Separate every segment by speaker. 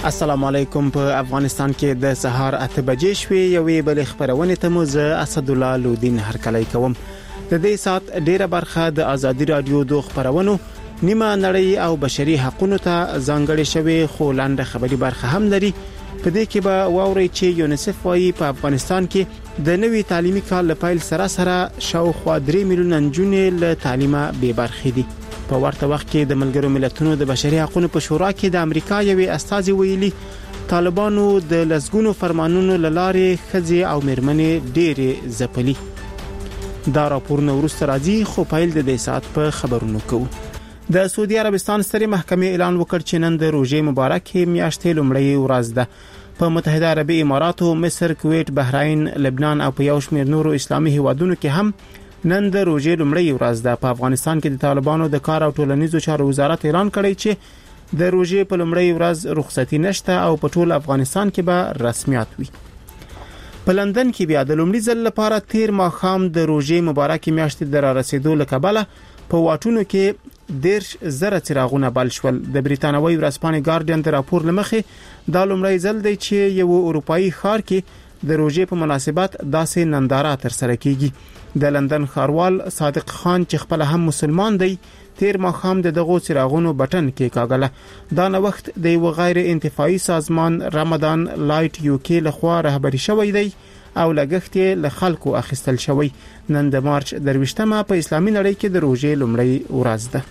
Speaker 1: السلام علیکم. په افغانستان کې د سهار 8 بجې شوې یوې بل خبرونه ته مو زه اسد الله لودین هرکلی کوم. د دې سات ډیره برخه د ازادي رادیو د خبرونو نیمه نړۍ او بشري حقوقو ته ځانګړې شوې، خو لاندې خبري برخه هم لري. په دې کې به واوري چې یونیسف وايي په افغانستان کې د نوي تعلیمي کال لپاره سره شاوخوا 3 میلیون نجونې له تعلیمه بې برخې دي. په ورته وخت کې د ملګرو ملتونو د بشري حقوقو په شورا کې د امریکا یوې استازي ویلي طالبانو د لسګونو فرمانونو لاره خځې او مېرمنې ډېرې ځپلي. دا راپورونه ورسته راځي، خو پیل د دې سات په خبرونو کوو. د سعودي عربستان سترې محکمې اعلان وکړ چې نن د روزې مبارکې میاشتې لومړۍ ورځ ده. په متحده عربي اماراتو، مصر، کویت، بحرین، لبنان او په یو شمېر نورو اسلامي هیوادونو کې هم نن د روزې لومړۍ ورځ ده. په افغانستان کې د طالبانو د کار او ټولنیزو چارو وزارت اعلان کړی چې د روزې په لومړۍ ورځ رخصتي نشته او په ټول افغانستان کې به رسمیات وي. په لندن کې بیا د لومړي ځل لپاره تیر ماښام د روزې مبارکې میاشتې د را رسیدو لکبله په واټونو کې 10,000 څراغونه بل شول. د بریتانوي ورځپاڼې ګارډین د راپور لمخې دا لومړی ځل دی چې یو اروپאי ښار کې د روزې په مناسبت داسې ننداره ترسره کیږي. د لندن ښاروال صادق خان چې خپل هم مسلمان دی، تیر ماښام د دغو څراغونو بټن کې کاغله. دا نوښت د یو غیر انتفاعي سازمان رمضان لایټ یوکی لخوا رهبری شوی دی او لګښت له خلکو اخیستل شوی. نن د مارچ 23مه په اسلامي نړۍ کې د روزې لومړی ورځ ده.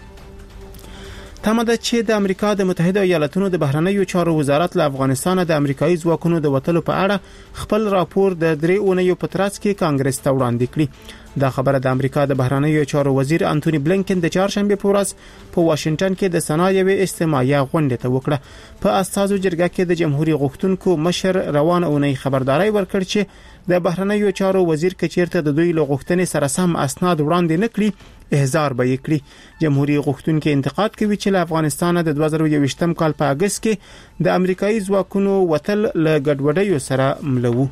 Speaker 1: تمه ده چې د امریکا د متحده ایالاتونو د بهرنیو چارو وزارت له افغانستان د امریکایي ځواکونو د وټلو په اړه خپل راپور د 3 اونیو په ترڅ کې کانګرس ته وړاندې کړی. دا خبره د امریکا د بهرنیو چارو وزیر انټونی بلینکن د چهارشنبه په ورځ په واشنگټن کې د صنایعو اجتماعي غونډه ته وکړه. په استازو جرګه کې د جمهوریت غوښتونکو مشر روان اونۍ خبرداري ورکړ چې د بهرنیو چارو وزیر کچیرته د دوی له غوښتنې سره سم اسناد وړاندې نکړي احضار به یې کړي. جمهوریت غوښتونکو انتقاد کوي چې له افغانستان د 2023 کال په اگست کې د امریکایي ځواکونو وتل له ګډوډیو سره ملو.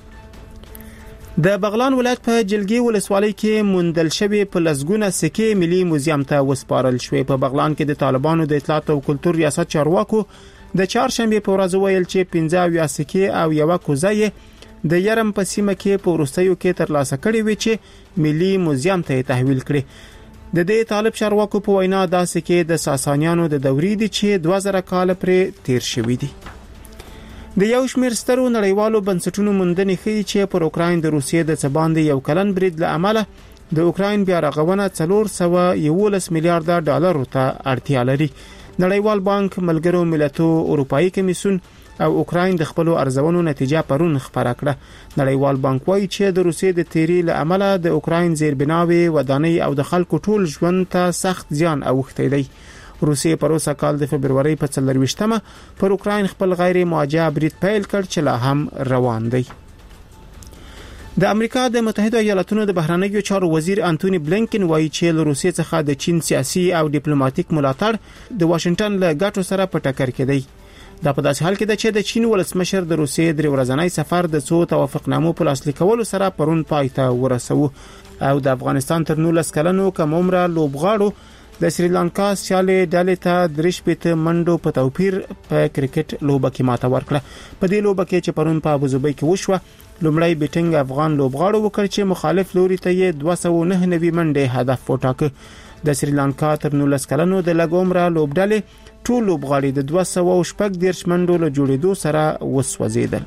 Speaker 1: د بغلان ولایت په جلګي ولسوالۍ کې موندل شوی په لسګونه سکې ملي موزیم ته وسپارل شوې. په بغلان کې د طالبانو د اطلاعات او کلتور ریاست چارواکو د چهارشنبه په ورځ ویل چې 15 سکې او یو کوزه د یرم په سیمه کې په ورستیو کې ترلاسه کړي وي چې ملي موزیم ته تحویل کړي. د دې طالب چارواکو په وینا دا سکې د ساسانیانو د دورې دي چې 2000 کال پرې تیر شوی دي. د یو شمېر سترو نړیوالو بنسټونو موندنې ښیي چې پر اوکراین د روسیې د څباندې یو کلن برید له امله د اوکراین بیا رغونه 411 میلیارډ ډالر ته اړتیا لري. نړیوال بانک، ملګرو ملتونو، اروپאי کمیسیون او اوکراین د خپل ارزونو نتیجه پرون خبره کړه. نړیوال بانک وایي چې د روسیې د تیری له امله د اوکراین زیربناوي، ودانۍ او د خلکو ټول ژوند ته سخت زیان اوښتی دی. روسیې په روسا کال د فبرवरी په 24مه پر اوکراین خپل غیر موجه برید پیل کړ چې لا هم روان دی. د امریکا د متحده ایالاتونو د بهرنیو چارو وزیر انټونی بلینکن وایي چې له روسیې څخه د چین سیاسي او ډیپلوماټیک ملاتړ د واشنگټن له ګټو سره په ټکر کې دی. دا په داسې حال کې ده چې د چین ولسمشر د روسیې 3 ورځنی سفر د څو توافقنامو په لاسلیک کولو سره پرون پای ته ورسوه او د افغانستان تر 19 کلنو کم عمره لوبغاړو د سریلانکا سیالي ډلې ته 3 منډو په توپیر په کرکټ لوبه کې ماته ورکړه. په دې لوبه کې چې پرون په ابوظبي کې وشوه، لومړی بیټینګ افغان لوبغاړو وکړ چې مخالف لوري ته یې 299 منډې هدف وټاکه. د سریلانکا تر 19 کلنو د لږ عمره لوبډلې ټول لوبغاړي د 240 منډو له جوړېدو سره وسوځیدل.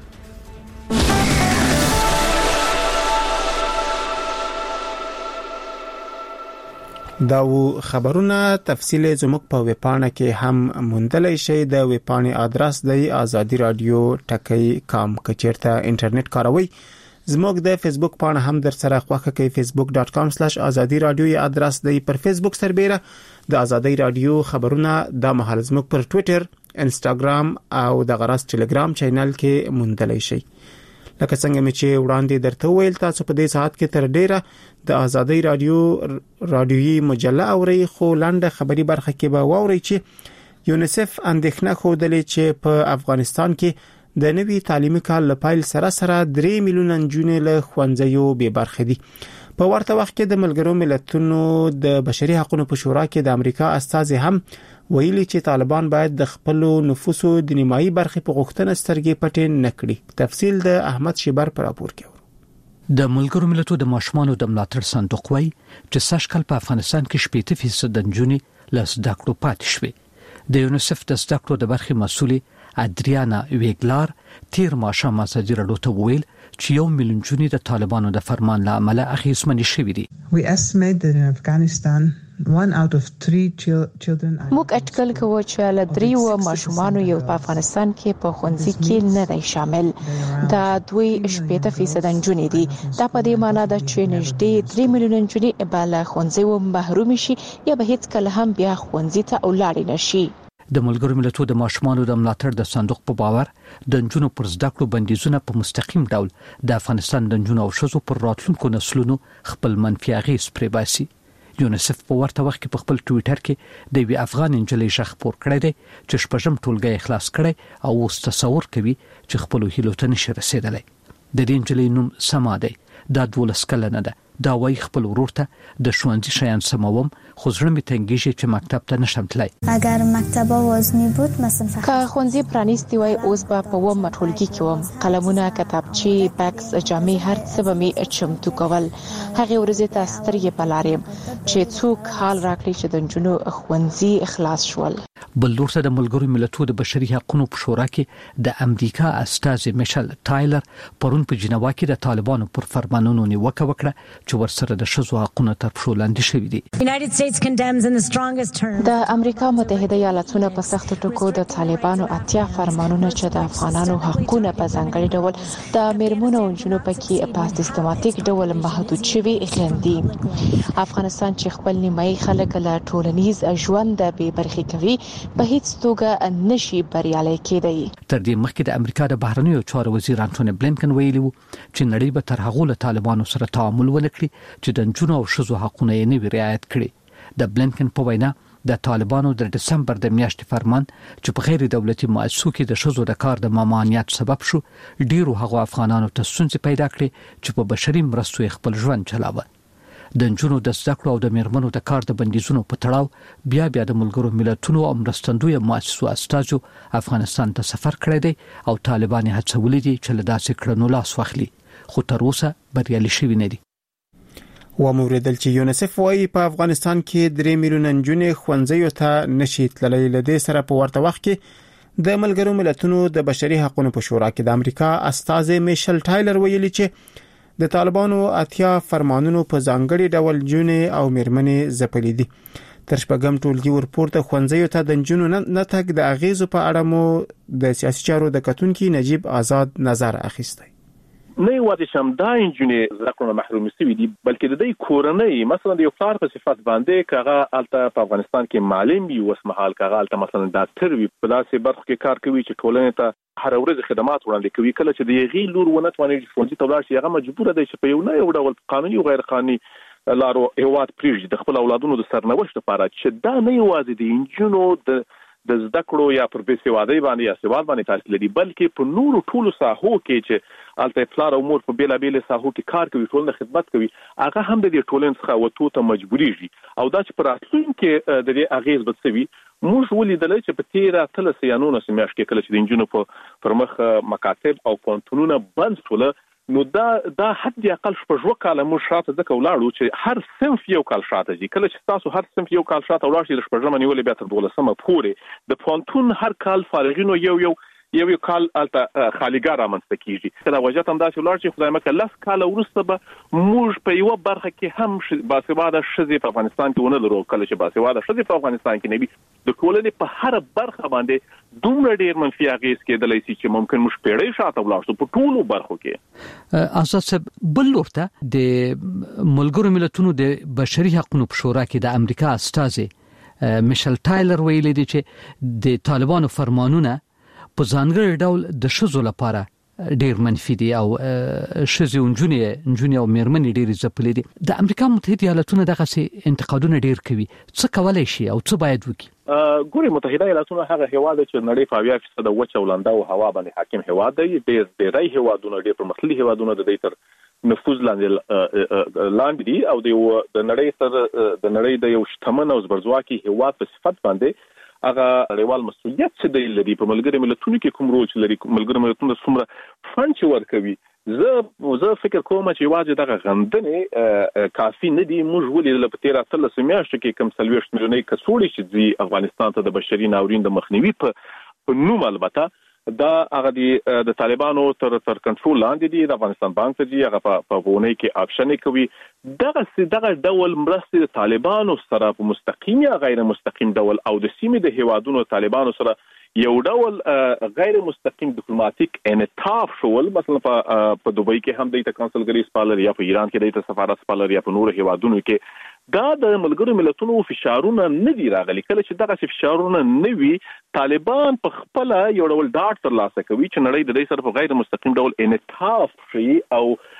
Speaker 1: دا خبرونه تفصیل زموږ په ویبپاڼه کې هم موندلای شئ. د ویبپاڼې ادرس دی azadi.radio.com. کچیرته انټرنیټ کاروي، زموږ د فیسبوک پاڼه هم در سره خوښه کوي. facebook.com/azadi.radio یا ادرس دی. پر فیسبوک سربېره د ازادي رادیو خبرونه د مهال زموږ پر ټوئیټر، انستګرام او د غرس ټلګرام چینل کې موندلای شئ. لکه څنګه مې چې وړاندې درته ویل، تاسو په دې ساعت کې تر ډیره د ازادي رادیويي مجله اوري، خو لاندې خبري برخه کې به واوري چې یونیسف اندېښنه خوده چې په افغانستان کې د نوي تعلیمي کال لپاره سره 3 میلیون نجونې له ښوونځیو بې برخې دي. په ورته وخت کې د ملګرو ملتونو د بشري حقوقو په شورا کې د امریکا استازي هم ویلي چې طالبان باید د خپل نفوسو د نیمایي برخې په غوښتنه سترګې پټې نکړي. تفصیل د احمد شیبر پر راپور کې.
Speaker 2: د ملګرو ملتونو د ماشومانو د ملاتړ صندوق وايي چې سږکال په افغانستان کې 80% د نجونې له زده کړو پاتې شوې. د یونیسف د زده کړو د برخې مسؤلې ادریانا ویګلار تیر ماښام ازادي راډیو ته وویل چې 1 میلیون نجونې د طالبانو د فرمان له امله اغېزمنې شوې دي.
Speaker 3: We estimate that in Afghanistan 1 out of 3 children
Speaker 4: موږ اټکل کوو چې له 3 ماشومانو یو په افغانستان کې په ښوونځي کې نه دی شامل. دا 2.8% نجونې دي. دا په دې معنی ده چې نږدې 3 میلیون نجونې به له ښوونځي محروم شي یا به هیڅ کله هم بیا ښوونځي ته ولاړ نه شي.
Speaker 2: د ملګرو ملتونو د ماشومانو د ملاتړ د صندوق په باور د نجونو پر زده کړو بندیزونه په مستقیم ډول د افغانستان د نجونو او ښځو پر راتلونکو نسلونو خپل منفي اغېز پرې باسي. یونیسف په ورته وخت کې په خپل ټوئیټر کې د وی افغان نجلۍ ژغ خپور کړی دی چې شپږم ټولګی خلاص کړي او اوس تصور کوي چې خپل هیلو ته نشي رسیدلی. د دې نجلۍ نوم سما دی. دا 12 کلنه ده. دا وایي خپل ورور ته د ښوونځي شیان سموم خو زړه مې تنګېږي چې مکتب ته نشم تللی.
Speaker 5: اگر مکتب وزنی بود مثلا
Speaker 4: که ښوونځي پرانیستی وای اوس به په ومه ټولګي کې وم. قلمونه، کتابچې، بکس، جامې هر څه به مې چمتو کول. هغه ورځې ته سترګې په لار یم چې څوک حال راکړي چې د نجونو ښوونځي خلاص شول.
Speaker 2: بل لور ته د ملګرو ملتونو د بشري حقوقو په شورا کې د امریکا استازي میشل ټایلر پرون په جنیوا کې د طالبانو پر فرمانونو نیوکه وکړه چې ورسره د ښځو حقوقو تر پښو لاندې شوي دي.
Speaker 4: د امریکا متحده ایالاتونو په سخت ټکو د طالبانو 80 فرمانونه چې د افغانانو حقوقونه په ځانګړي ډول د میرمنو او نجونو پکې په سیستماتیک ډول محدود شوي غندي. افغانستان چې خپل نیمایي خلک له ټولنیز ژوند بې برخې کوي په هیڅ توګه نشي بریالي کېدی.
Speaker 2: تر دې مخکې د امریکا د بهرنیو چارو وزیر انټونی بلینکن ویلي وو چې نړۍ به تر هغه له طالبانو سره تعامل ونکړي چې د نجونو او ښځو حقوقونه یې نه وي رعایت کړي. د بلینکن په وینا د طالبانو د دسمبر د میاشتې فرمان چې په غیر دولتي مؤسسو کې د ښځو د کار د ممانعت سبب شو ډیرو هغو افغانانو ته ستونزې پیدا کړې چې په بشري مرستو خپل ژوند چلاوه. د نجونو د زده کړو او د میرمنو د کار د بندیزونو په تړاو بیا د ملګرو ملتونو او مرستندوی مؤسسو استازو افغانستان ته سفر کړی دی او طالبان هڅولي دي چې له داسې کړنو لاس واخلي خو تر اوسه بریالي شوي نه دي.
Speaker 1: وموریدل چې یونیسف وايي په افغانستان کې 3 میلیون نجونې ښوونځیو ته نشي تللی. لدې سره په ورته وخت کې د ملګرو ملتونو د بشري حقوقو په شورا کې د امریکا استازي میشل ټایلر ویلي چې د طالبانو 80 فرمانونو په ځانګړي ډول جونې او میرمنې ځپلي دي. تر شپږم ټولګي ورپورته ښوونځیو ته د نجونو نه تګ د اغیزو په اړه مو د سیاسي چارو د کتونکي نجیب آزاد نظر اخیستی.
Speaker 6: نه یوازې شمدا انجنیر زکرونه محروم شوي دي بلکې د دې کورنۍ مثلا د یو پلار په صفت باندې کاغه الته په افغانستان کې معلم وي اوس مهال کاغه الته مثلا ډاکټر وي په داسې برخه کې کار کوي چې ټولنې ته هر ورځ خدمات وړاندې کوي. کله چې د یغي لور ونه تواني ښوونځي ته ولاړ شي هغه مجبور دی چې په یو نه یو ډول قانوني او غیر قانوني لارو هیواد پریږدي د خپل اولادونو د سرنوشت لپاره چې دا نه یوازې د انجونو د زده کړو یا پر بېسوادۍ باندې یا سواد باندې تاثیر لري بلکې په نورو ټولو ساحو کې چې الته پلار او مور په بیلابېل ساحو کې کار کوي ټولنه خدمت کوي هغه هم د دې ټولنې څخه وته ته مجبورېږي او دا چې پر راتلونکي د دې اغیز بڅوي موږ ولیدل چې په تیره تل سیانونو سمیاش کې کله چې د انجونو پر مخ مکاتب او پونتونونه بند شول نو دا حد اقل شپږ کاله موږ شاته ځکه ولاړو چې هر صنف یو کال شاته ځي. کله چې تاسو هر صنف یو کال شاته ولاړ شئ شپږم نیولې بیا تر 12مه پورې د پونتون هر کال فارغینو یو کال الته خالیګار رامنځته کیږي. کله وجه هم داسې ولاړ چې خدای مکه لس کال وروسته به موږ په یو برخه کې هم باسواده ښځې په افغانستان کې ونه لرو. کله چې باسواده ښځې په افغانستان کې نه وي د ټولنې په هر برخه باندې دومره ډیر منفي اغیز کېدلی شي چې ممکن موږ پیړۍ شاته ولاړ شو په ټولو برخو کې.
Speaker 2: اساس بل لورته د ملګرو ملتونو د بشري حقوقو په شورا کې د امریکا استازي میشل ټایلر ویلي دی چې د طالبانو فرمانونه په ځانګړي ډول د ښځو لپاره ډیر منفي دي او ښځې نجونې او میرمنې ډیر ځپلي دي. د امریکا متحده ایالاتونو دغه انتقادونه ډیر کوي. څه کولای شي او څه باید وکړي؟
Speaker 6: ګوري متحده ایالاتونو هغه هیواد چې نړۍ په 80% د وچه ولنده او هوا باندې حاکم هیواد دی. ډیری هیوادونه ډیر پرمختللي هیوادونه د دې تر نفوذ لاندې دي او د نړۍ د یو شتمن او زبرځواکي هیواد په صفت باندې هغه نړیوال مسؤلیت څه دی لري په ملګری ملتونو کې کوم رول لري ملګری ملتونو څومره فند ورکوي زه فکر کوم چې واځي دغه غندنې کافي نه دي موږ ولې په 13 میاشتو کې کم 30 میلیونې کسوړي چې افغانستان ته د بشري ناورین د مخنیوي په نوم البته دا هغه د طالبانو تر کنټرول لاندې دي د افغانستان بانک ته دي هغه په ونه کې آپشن کوي دغه ډول مرستې د طالبانو سره په مستقیم یا غیر مستقیم ډول او د سیمې د هیوادونو طالبانو سره یو ډول غیر مستقیم ډیپلوماټیک انعطاف شول مثلا په دوبۍ کې هم د کونسلګری سپالر یا په ایران کې د سفارت سپالر یا په نورو هیوادونو کې دا د ملګرو ملتونو فشارونه نه دي راغلي کله چې دغه فشارونه نه وي طالبان په خپل یو ډول ډاټ ترلاسه کوي چې نړۍ د دې سره په غیر مستقیم ډول انعطاف شي او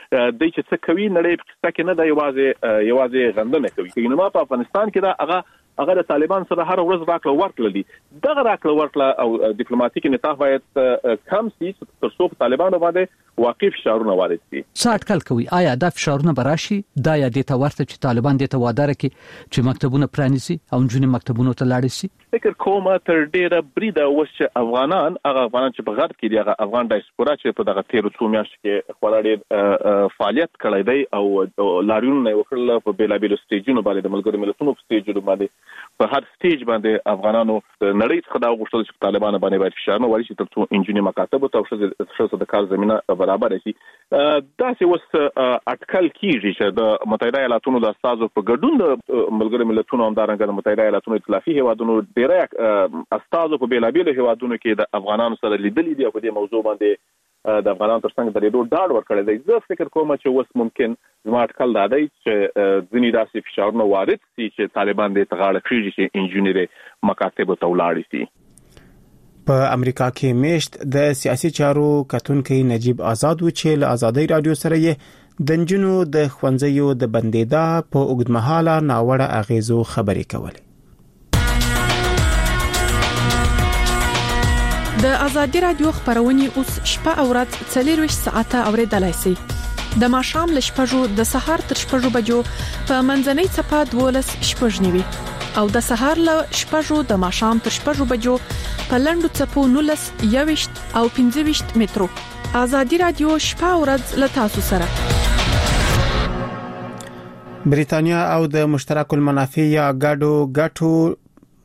Speaker 6: د چې څه کوي نړۍ په څه کې نه دی یوازې غندنه کوي چې نو په افغانستان کې دا هغه د طالبان سره هر ورځ راکړه ورکړه دي دغه راکړه ورکړه او ډیپلوماټیک انعطاف باید کم شي تر څو په طالبانو باندې واقعي فشارونه وارد شي
Speaker 2: ساټکل کوي آیا دا فشارونه براشي دا یا د تورته چې طالبان د توادر کې چې مکتبونه پرانیسي او جنونی مکتبونو ته لاړ شي
Speaker 6: فکر کوم تر ډیره بریده اوس چې افغانان چې په غرب کې دي هغه افغان ډایسپورا چې په دغه 13 میاشتو کې خورا ډیر فعالیت کړی دی او لاریونونه وکړل په بیلابیلو سټیجونو باندې د ملګرو ملتونو په سټیجونو باندې په هر سټیج باندې افغانانو د نړۍ څخه دا غوښتل چې طالبان باندې باید فشار وارد شي ترڅو انجنونی مکاتب او شخص د کار زمينه برابر شي دا چې اوس اټکل کیږي چې د متحده ایالاتونو د استازو په ګډون د ملګرو ملتونو همدارنګه د متحده ایالاتونو ائتلافي هیوادونو ډیری استازو په بیلابیلو هیوادونو کې د افغانانو سره لیدلې دي او په دې موضوع باندې د افغانانو ترڅنګ د ډېرو ډاډ ورکړی دی زه فکر کوم چې اوس ممکن زما اټکل دا دی چې ځینې داسې فشارونه وارد شي چې طالبان دې تغاړه کړي چې انجنیری مکاتب ته ولاړ شي
Speaker 1: په امریکا کې میشت د سیاسي چارو کتونکي نجیب آزاد و چې له آزادۍ رادیو سره یې د نجونو د خوندزیو د بندیدا په اوږدمهاله ناوړه اغیزو خبرې کولې
Speaker 7: د آزادۍ رادیو خبرونه اوس شپه او ورځ 24 ساعته اوریدلای شئ د ماښام ل شپږو د سهار تر شپږو بجو په منځنۍ صفه 12 شپږنیوي او د سهار ل شپږو د ماښام تر شپږو بجو په لندو صفو 19 21 او 15 مترو آزادۍ رادیو شپه او ورځ ل تاسو سره
Speaker 1: بریتانیا او د مشترک المنافع یا ګټو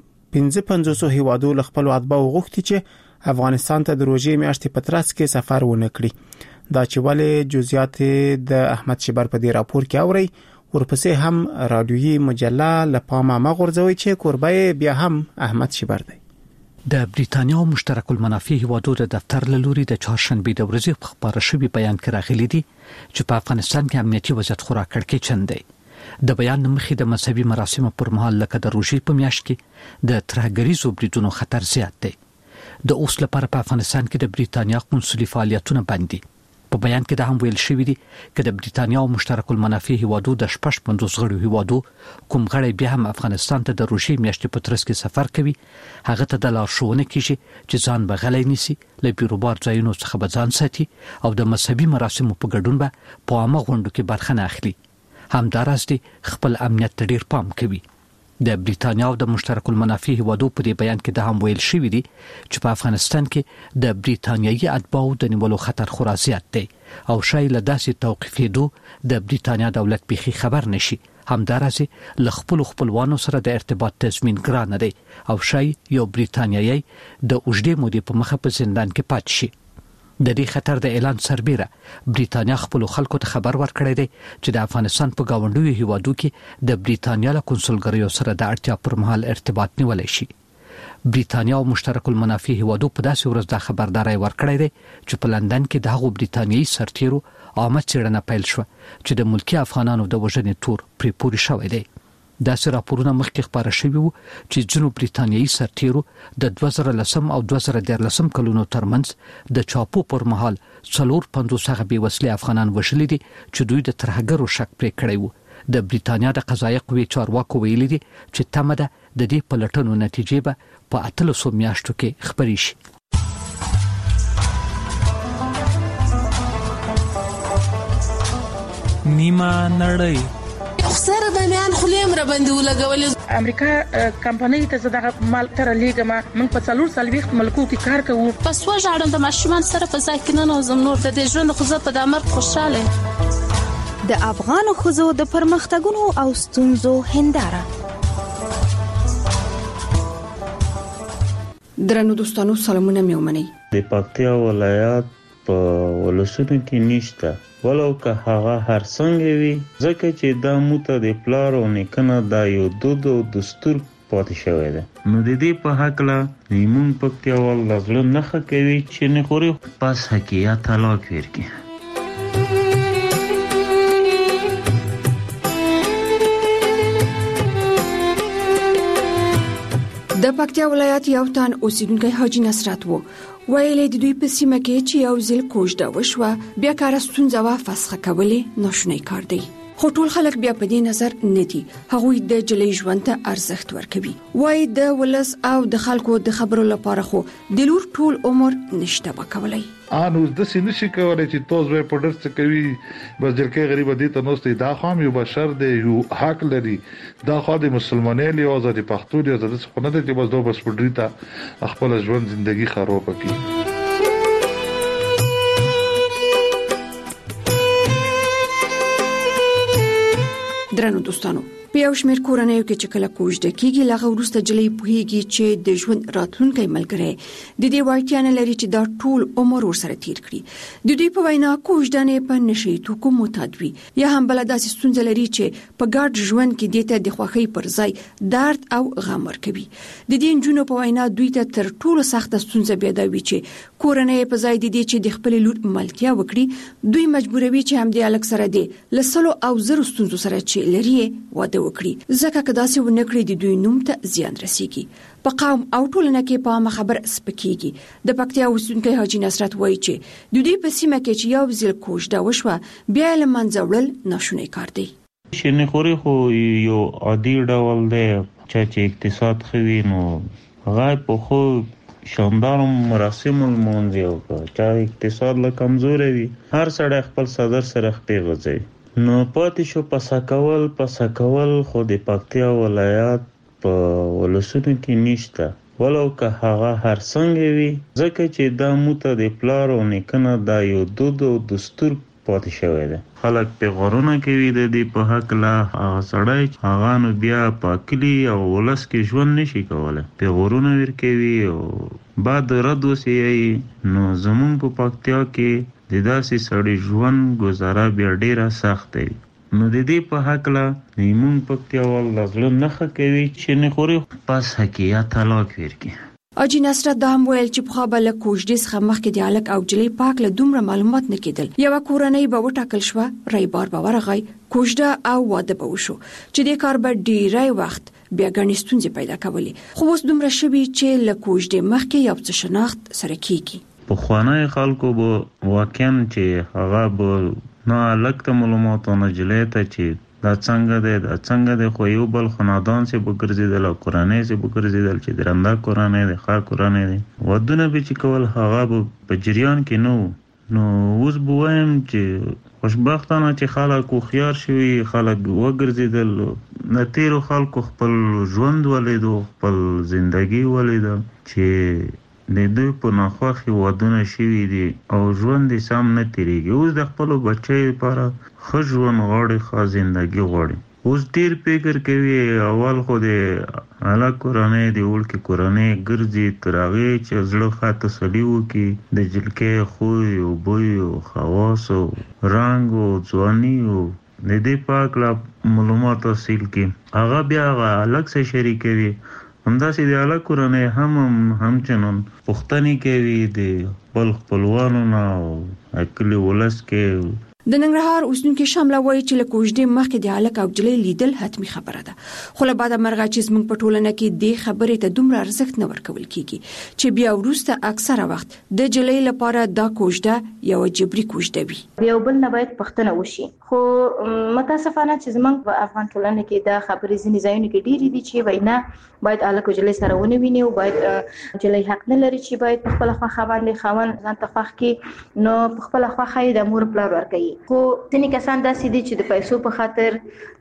Speaker 1: 55 هیوادو ل خپل اتباع غوښتي چې افغانستان ته د روزي میاشتې په ترڅ کې سفر ونه کړي دا چې ولې جزئیات د احمد شبر په دې راپور کې اوري ورپسې هم رادیويي مجله لپاره مغورځوي چې قربای بیا هم احمد شبر دی
Speaker 2: د بریتانیا او مشترک المنافع هیوادو د دفتر لوري د چهارشنبه د ورځې په خبره شوی بیان کې راغلي دي چې په افغانستان کې امنیتي وضعیت خورا کړکېچن چند دی د بیان مخې د مذهبي مراسمو پر مهال لکه د روزي په میاشت کې د ترهګریزو بریدونو خطر زیات دی د اوس لپاره په افغانستان کې د بریتانیا قونسلي فعالیتونه بند دي په بیان کې دا هم ویل شوی دی چې د بریتانیا او مشترک المنافع هیوادو د 55 غړو هیوادو کوم غړي بیا هم افغانستان ته د روزي میاشتې په ترڅ کې سفر کوي هغه ته د لارښوونه کیږي چې ځان بغلای نسی له بیروبار ځایونو څخه بځان ساتي او د مذهبي مراسمو په ګډون به په عامه غونډو کې برخه نه اخلي همدارس دي خپل امنیت ته ډیر پام کوي د بریتانیا او د مشترک المنافع هیوادو په دې بیان کې د هم ویل شوی دی چې په افغانستان کې د بریتانیایي اتباعو د نیولو خطر خورا زیات دی او شاید له داسې توقیفېدو د بریتانیا دولت بيخي خبر نشي همدارس له خپلوانو سره د ارتباط تضمین ګران دی او شاید یو بریتانیایي د اوږدې مودې په مخه په زندان کې پاتې شي د دې خطر د اعلان سربېره بریتانیا خپل خلکو ته خبر ورکړی دی چې د افغانستان په گاونډیو هیوادو کې د بریتانیا له کنسولګریو سره د اړتیا پر مهال ارتباط نیولای شي بریتانیا او مشترک المنافع هیوادو په داسې ورځ د خبرداري ورکړی دی چې په لندن کې د هغو بریتانیایي سرتیرو عامه څېړنه پیل شو چې د ملکی افغانانو د وژنې تور پرې پوري شوی دی داسې راپورونه مخکې خبره شوي وو چې ځینو بریتانیایي سرتیرو د 2010 او 2013 کلونو ترمنځ د چاپو پر مهال 450 هغه بې وسلې افغانان وژلي دي چې دوی د ترهګرو شک پرې کړی وو د بریتانیا د قضایي قوې چارواکو ویلي دي چې تمه ده د دې پلټنو نتیجې به په 8 میاشتو کې خبري شي
Speaker 8: نیمه نړۍ
Speaker 9: خسر د میان خلیم را باندې ولګولې
Speaker 8: امریکا کمپنۍ ته زداغه مال تر لیګما موږ په 4 ملکو کې کار کوو.
Speaker 9: پس وژاړم د ماشومان سره په ځای کې نه نوزم نور د دې ژوند خو په دامر خوشاله.
Speaker 10: د افغان خزو د پرمختګونو او ستونزو هنداره.
Speaker 11: درنو دوستانو سلامونه مې ومنئ.
Speaker 12: د پکتیا ولایت په ولسونو کې نشته ولو که هغه هر څنګه وي ځکه چې دا موته د پلار او نیکنه دا یو دود او دستور پاتې شوی دی. نو د دې په هکله موږ پکتیا ول لږ نه کوي چې نه خوري پس حقیقت طلاق ورکړي.
Speaker 11: د پکتیا ولایت یو تن اوسیدونکو حاجی نصرت وو ویلې د دوی په سیمه کې چې یو ځل کوژده وشوه بیا کار ستونزه وا فسخه کولې ناشونی کار دی. خو ټول خلک بیا په دې نظر نه دي. هغوی د جلې ژوند ته ارزښت ورکوي. وای د ولس او د خلکو د خبرو لپاره خو د لور ټول عمر نشته وکولای.
Speaker 13: انو د سینې شي کولای چې توز به پډر څه کوي بس جلکې غریب دي ته نوستي دا خام یو بشر دی یو حق لري دا خو د مسلمانانو او د پښتو دی د څه نه دي چې بس دوه بس پډری ته خپل ژوند ژوندۍ خراب کړي.
Speaker 11: درنو دوستانو په یو شمېر کورنیو کې چې کله کوژده کیږي لغه ورسته جلې پوهیږي چې د ژوند راتلونکي ملګری د دې وړتیا نه لري چې دا ټول عمر ورسره تیر کړي. د دې په وینا کوژده نه په نشي توکو معتاد وي یا هم بل داسې ستونزې لري چې په ګډ ژوند کې دته د خوښۍ پر ځای درد او غم ورکوي. د دې جنونو په وینا دوی ته تر ټولو سخت ستونزه بیا دا وي چې کورنۍ په ځای د دې چې د خپل لور ملتیا وکړي دوی مجبوروي چې هم د الک سره دی لسلو او زرو ستونزو سره چې لري واده وکړي ځکه که داسې ونکړي د دوی نوم ته زیان رسیږي. په قوم او ټولنه کې په عامه خبر سپکیږي. د پکتیا اوسیدونکو حاجی نصرت وایي چې د دوی په سیمه کې چې یو ځل کوژده وشوه بیا له منځه وړل ناشونی کار دی.
Speaker 12: شنه خوري خو یو عادي ډول دی چې اقتصاد خوي نو غای په خو شاندار مراسم المنځ یو چې اقتصاد له کمزوري وي هر سړی خپل صدر سره خپل غځي نو پاتې شو پسکول خو د پکتیا ولایت په ولسونو کې نشته ولو که هغه هر څنګه وي ځکه چې دا موته د پلار او نیکنه دا یو دود او دستور پاتې شوی دی. خلک په غرونه کوي د دې په حق لا هغه سړی هغه نو بیا پاکلی او ولس کې ژوند نشي کولای په غرونه ور کوي او بعد رد وسی نو زمون په پکتیا کې د داسې سړی ژوند گزاره بیا ډیره سخت دی. نو د دې په حق لا نیمون پکتیا ول لازم نه کوي چې نه خوري پس حقیقت طلاق ورکړي.
Speaker 11: حاجی نصرت دا هم ویل چې په خبره کوژدې څخه مخکې د الک او جلې پاک له دومره معلومات نه کېدل. یو کورنۍ به وټاکل شو رایبار به ورغی کوژده او واده به وشو چې د کار به ډیری وخت بیا غني ستونزې پیدا کولې. خو اوس دومره شوي چې له کوژدې مخکې یو څه شناخت سره کیږي.
Speaker 12: په خوانای خلکو به واقعا چې هغه به نه الک ته معلومات نه جلې ته چې دا څنګه دی خو یو بل خاندان سي بګرځیدل او قرانه سي بګرځیدل چې درنده قرانه دی خا قرانه دی ودونه به چې کول هغه په جریان کې نو اوس بوایم چې خوشبختانه چې خلک خيار شوي خلک وګرځیدل نه تیرو خلکو خپل ژوند ولیدو خپل ژوندۍ ولیدو چې د دوی په ناخوخي ودونه شوي دي او ژوند یې سم نه تیریږي. اوس د خپل بچي لپاره ښه ژوند غواړي ښه ژوندۍ غواړي. اوس ډیر فکر کوي اول خو د اعلی کورنۍ د ولکې کورنۍ ګرځي تر هغه چې زړه ښه تسلي وکړي د جلکې خوی او بوی او خواص او رنګ او ځواني او د دې پاک لا معلومات حاصل کړي هغه بیا الګ سره شریکوي. همداسې د اعلی کورنۍ همچنان پښتني کوي د بل خپلوانو نه او کلی ولس کې.
Speaker 11: د ننګرهار اوسیدونکو شامله وایي چې له کوژدې مخکې د الک او جلې لیدل حتمی خبره ده خو له بعد مرغه چې زموږ په ټولنه کې د خبرې ته دومره ارزښت نه ورکول کیږي چې بیا وروسته اکثره وخت د جلې لپاره دا کوژده یو جبري کوژده وي.
Speaker 14: یو بل نه باید پښتنه وشي خو متاسفانه چې زموږ په افغان ټولنه کې دا خبرې ځینې ځایونه کې ډېری دي چې وینا باید الک او جلې سره ونه ویني او باید جلې حق نه لري چې باید په خپل خوا باندې خاون ځان ته خوښ کی نو په خپل خوا د مور پلار ورکوي. خو ځینې کسان داسې دي چې د پیسو په خاطر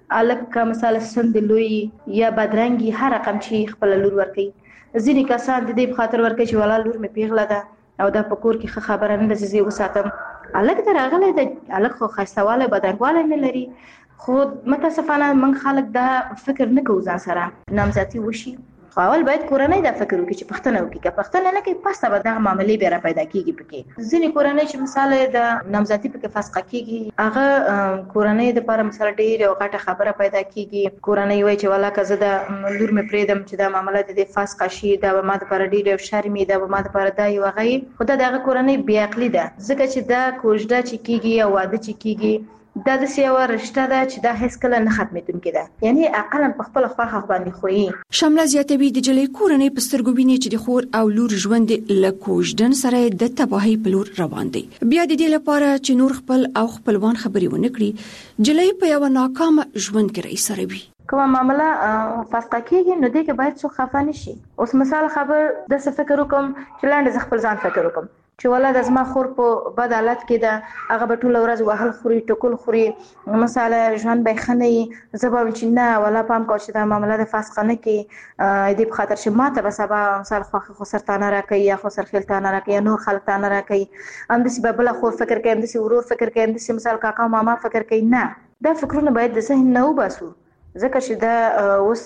Speaker 14: الک مثلا سند لوی یا بدرنګي هر رقم چې خپل لور ورکي ځینې کسان د دې په خاطر ورکي چې ولا لور مې پیغله ده او د پکور کې خبره نه ده چې وساتم الک درغله د الک خو خاصواله بدنګواله نه لري خو متاسفانه من خلک دا فکر نه کوي ځان سره نامزدي وشي اول باید کورنۍ دا فکر وکړي چې پښتنه وکړي که پښتنه نه کوي پسته به دغه معاملې بیا پیدا کیږي پکې ځینې کورنۍ چې مثال د نامزدي پکې فسخه کیږي هغه کورنۍ د لپاره مثال ډېر یو غټه خبره پیدا کیږي کورنۍ وایي چې ولا کزه د لور مې پریدم چې دا معاملې د فسخه شي دا به ما د لپاره ډېر شرمې دا به ما د لپاره دا یو غي خدای دغه کورنۍ بیا عقلی ده ځکه چې دا کوژده چې کیږي او واده چې کیږي دا د سیاوه رشتہ ده چې دا هیڅ کله نه ختمېدونکې ده یعنی اقلا په خپل خواخ باندې خوې
Speaker 11: شامله زیاتوي د جلې کورنۍ په سترګو ویني چې د خور او لور ژوند له کوژدن سره د تباہي په لور روان دی بیا د دې لپاره چې نور خپل او خپلوان خبري ونه کړي جلې په یو ناکام ژوند کې رئیس سره وي
Speaker 14: کومه معاملې فسخه کیږي نو دغه باید څو خفه نشي اوس مثال خبر د څه فکر وکم چې لاندې خپل ځان فکر وکم چې ولادت زما خور په بد حالت کې ده هغه به ټول ورځ وهل خوري ټکول خوري مثلا ژوند به خنې زبر چې نه ولا پام کو چې دا معاملې د فسخه نه کې دې په خاطر چې ماته به سبا مثال خو سرطان راکې یا خو سرخیلتان راکې یا نور خلک تان راکې ام دې به بل خور فکر کوي ام دې ورور فکر کوي ام دې مثال کاکا ماما فکر کوي نه دا فکرونه باید د ذهن نه وباسو ځکه چې دا اوس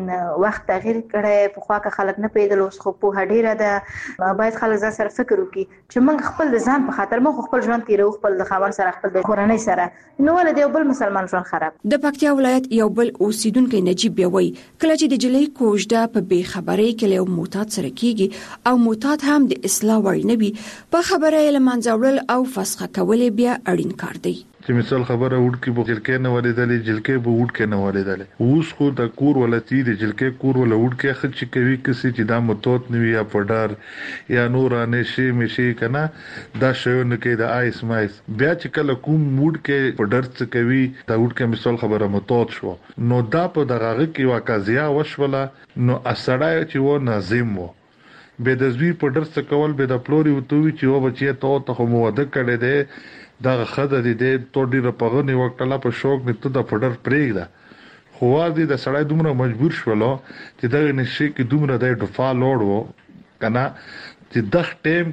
Speaker 14: وخت تغییر کړي په خوا کې خلک نه پیدل اوس خو په هډیره ده باید خلک ځان سره فکر وکړي چې موږ خپل ځان په خاطر موږ خپل ژوند تیرو خپل د خاور سره خپل د کورنۍ سره نو ولې یو بل مسلمان ژوند خراب
Speaker 11: د پکتیا ولایت یو بل اوسیدونکو نجیب بیوي کله چې د جلې کوژده په بے خبرۍ کې له معتاد سره کیږي او معتاد هم د اصلاح وړ نه وي په خبره یې لمنځول او فسخه کول بیا اړین کار دی
Speaker 13: چې مثال خبره وډ کې بوکلکې نه ولېدلې جلکې به وډ کې نه ولېدلې اوس خو د کور ولتی د جلکې کور ول وډ کې خچ کوي کسي چې دا متوت نوي یا پډار یا نورانه شي مشي کنه دا شونه کې د آیس مایس بیا چې کله کوم وډ کې پډر څه کوي دا وډ کې مثال خبره متوت شو نو دا په دغه کې واقعیا وشوله نو اسړای چې و ناظم وو به د زوی پډر څه کول به د پلوري وتوي چې و بچي ته مو وده کړي دي دا خدای دې ته ډیره پغنی وکړه په شوق نه ته د پډر پرېږده خو دې د سړی دومره مجبور شولو چې دا نشي کې دومره د ډفا لوړ وو کنه چې د ټیم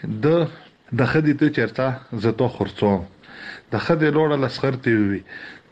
Speaker 13: کې د خدای ته چرته زته خرڅوم د خدای لوړ لسخرتي وي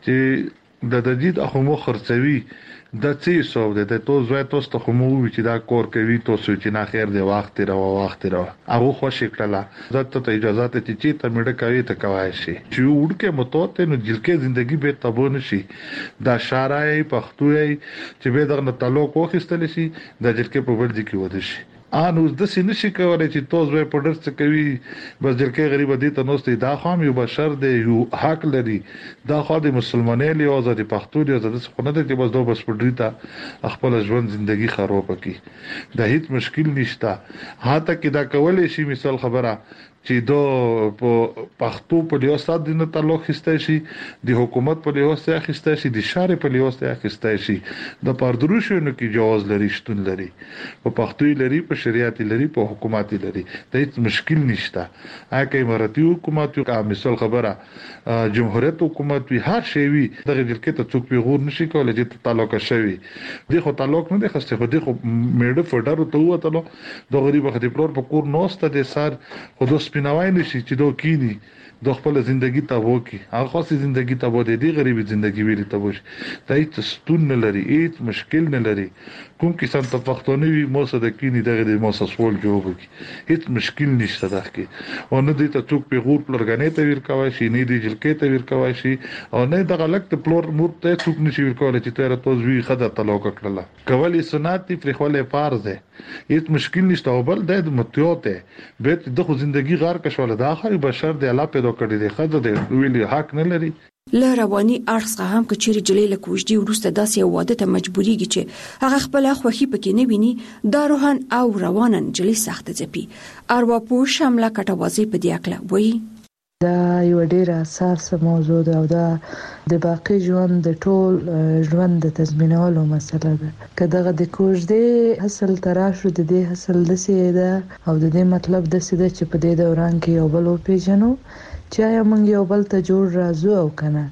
Speaker 13: چې د دجید اخو مو خرڅوي د څه سو د تو زوی تاسو ته مو وی چې دا کور کوي تاسو چې نه خیر دی وخت را هغه خوشی کړه ته اجازه ته چې ته مړ کوي ته کوي شي چې وډکه متوته نو جلکه ژوندۍ به تبو نشي دا شارای پښتوي چې به دغه تعلق وخستل شي د جلکه په ورځ کې ود شي ان اوس د سینې شي کولای چې توز به پډر څه کوي بس جلکه غریب دي ته نوستي دا خام یو بشر دی یو حق لري دا خو د مسلمانانو له آزادي پښتو دی آزاد څه نه دی بس دوه بس پډری ته خپل ژوند ژوندۍ خراب کی دا هیڅ مشکل نشته هاته کې دا کولای شي مثال خبره چې دو په پښتو په لیاست د تعلق خسته شي د حکومت په لیاست خسته شي د شارع په لیاست خسته شي د پردروشونو کې جواز لري شتون لري په پښتو لري په شریعت لري په حکومت لري د هیڅ مشکل نشته هغه اماراتي حکومت او مثال خبره جمهوریت حکومت وی هر شی وی دغه جلکې ته څوک پیغور نشي کولای چې تعلق شوی د خو تعلق نه د خسته خو د خو میډ فډر ته وته د غریب خدي پلور په کور نوسته د سر خو سپیناوای نشي چې دوه کینی د خپل ژوندۍ ته وکی هغه خاصه ژوندۍ ته بده دی غریبي ژوندۍ ویل ته وش دای ته ستون نه لري هیڅ مشکل نه لري کوم کسان ته پښتوني وي موسه د کینی دغه د موسه سوال جواب کی هیڅ مشکل نشته دغه او نه دي ته څوک پیغور پلرګنې ته ور کوي شي نه دي جلکې ته ور کوي شي او نه دغه لکت پلور مور ته څوک نشي ور کولای چې تیر توزوی خدای تعلق کړله کولی سنت فری خپل فرض ده هیڅ مشکل نشته او بل د متیوته به د خو ژوندۍ غار کښول د اخر بشر د الله پیدا کړی دی خدای د ویلي حق نه لري
Speaker 11: له رواني ارڅ هم کچېری جلې له کوژدي ورسته داسې یو واده ته مجبوريږي چې هغه خپل خوخي پکې نه ویني دا روحان او روانن جلې سخت ځپي ارواپوه شامله کټوازي په دی اکله وایي
Speaker 3: دا یو ډیره اساسه موضوع ده او دا د باقی ژوند د ټول ژوند د تضمینولو مسله ده که دغه د کوژدې حاصل تراشو د دې حاصل د سیده او د دې مطلب د سیده چې په دې دوران کې یو بل پیژنو چې یا موږ یو بل ته جوړ راځو او کنه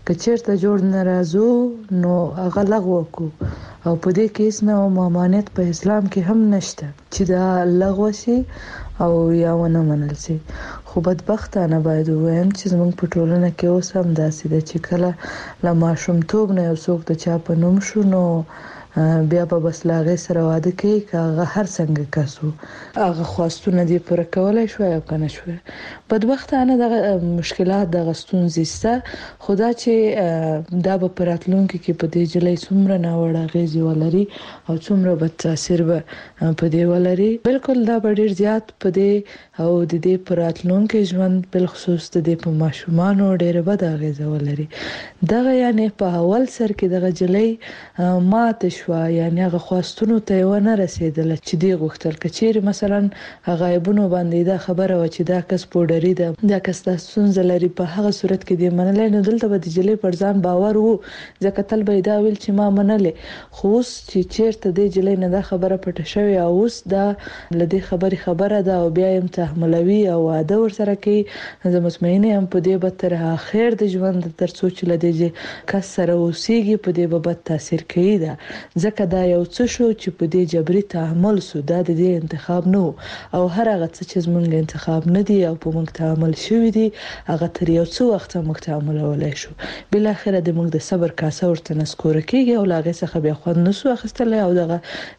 Speaker 3: کچیرته جوړ ناراضو نو هغه لغوه کو او په دې کې اسنه ممانعت په اسلام کې هم نشته چې دا لغوه شي او یا ونه منل شي. خو بدبختانه باید وایم چې زموږ په ټولنه کې اوس هم داسې ده چې کله لا ماشومتوب نه یو څوک د چا په نوم شو نو بیا په بسلاغه سره واده کوي کاغه هر څنګه کسو هغه خواستونه دی پر کولای شو یا کنه شو. بدبختانه د مشکلات د غستون زیسته خدا چې دا په پراتلونکو کې په دې جلې څومره نه وړه غیزي ولري او څومره به تاثیر به په دې ولري. بالکل دا ډیر زیات په دې او د دې پراتلونکو ژوند بل خصوص د دې په ماشومان ډیر بد غیزه ولري. دغه یعنی په اول سر کې دغه جلې ماته یعنی هغه خواستونو ته ونه رسیدل چې دی غوښتل کچیر مثلا غایبونو باندې دا خبره و چې دا کس پوډری ده دا کس تاسو لري په هغه صورت کې دی منلای نه دلته به د جلې پر ځان باور وو ځکه تل به دا ویل چې ما منلې خو چې چیرته دی جلې نه دا خبره پټه شوی او اوس دا لدی خبره ده او بیا هم تحملوي او واده ور سره کوي زه مطمئنه ام په دې به تر اخر د ژوند تر څو چې لدی کس سره اوسېږي په دې به بد تاثیر کوي دا ځکه دا یو څه شو چې په دې جبري تعامل سو دا د دې انتخاب نو او هر هغه څه چې زمونږ انتخاب نه دی او په موږ تعامل شوی دی هغه تر یو څو وخت موږ تعامل ولای شو بل اخر د موږ د صبر کاسه ورته نسکور کیږي او لاغه څخه بیا خو نسو اخستل او دغه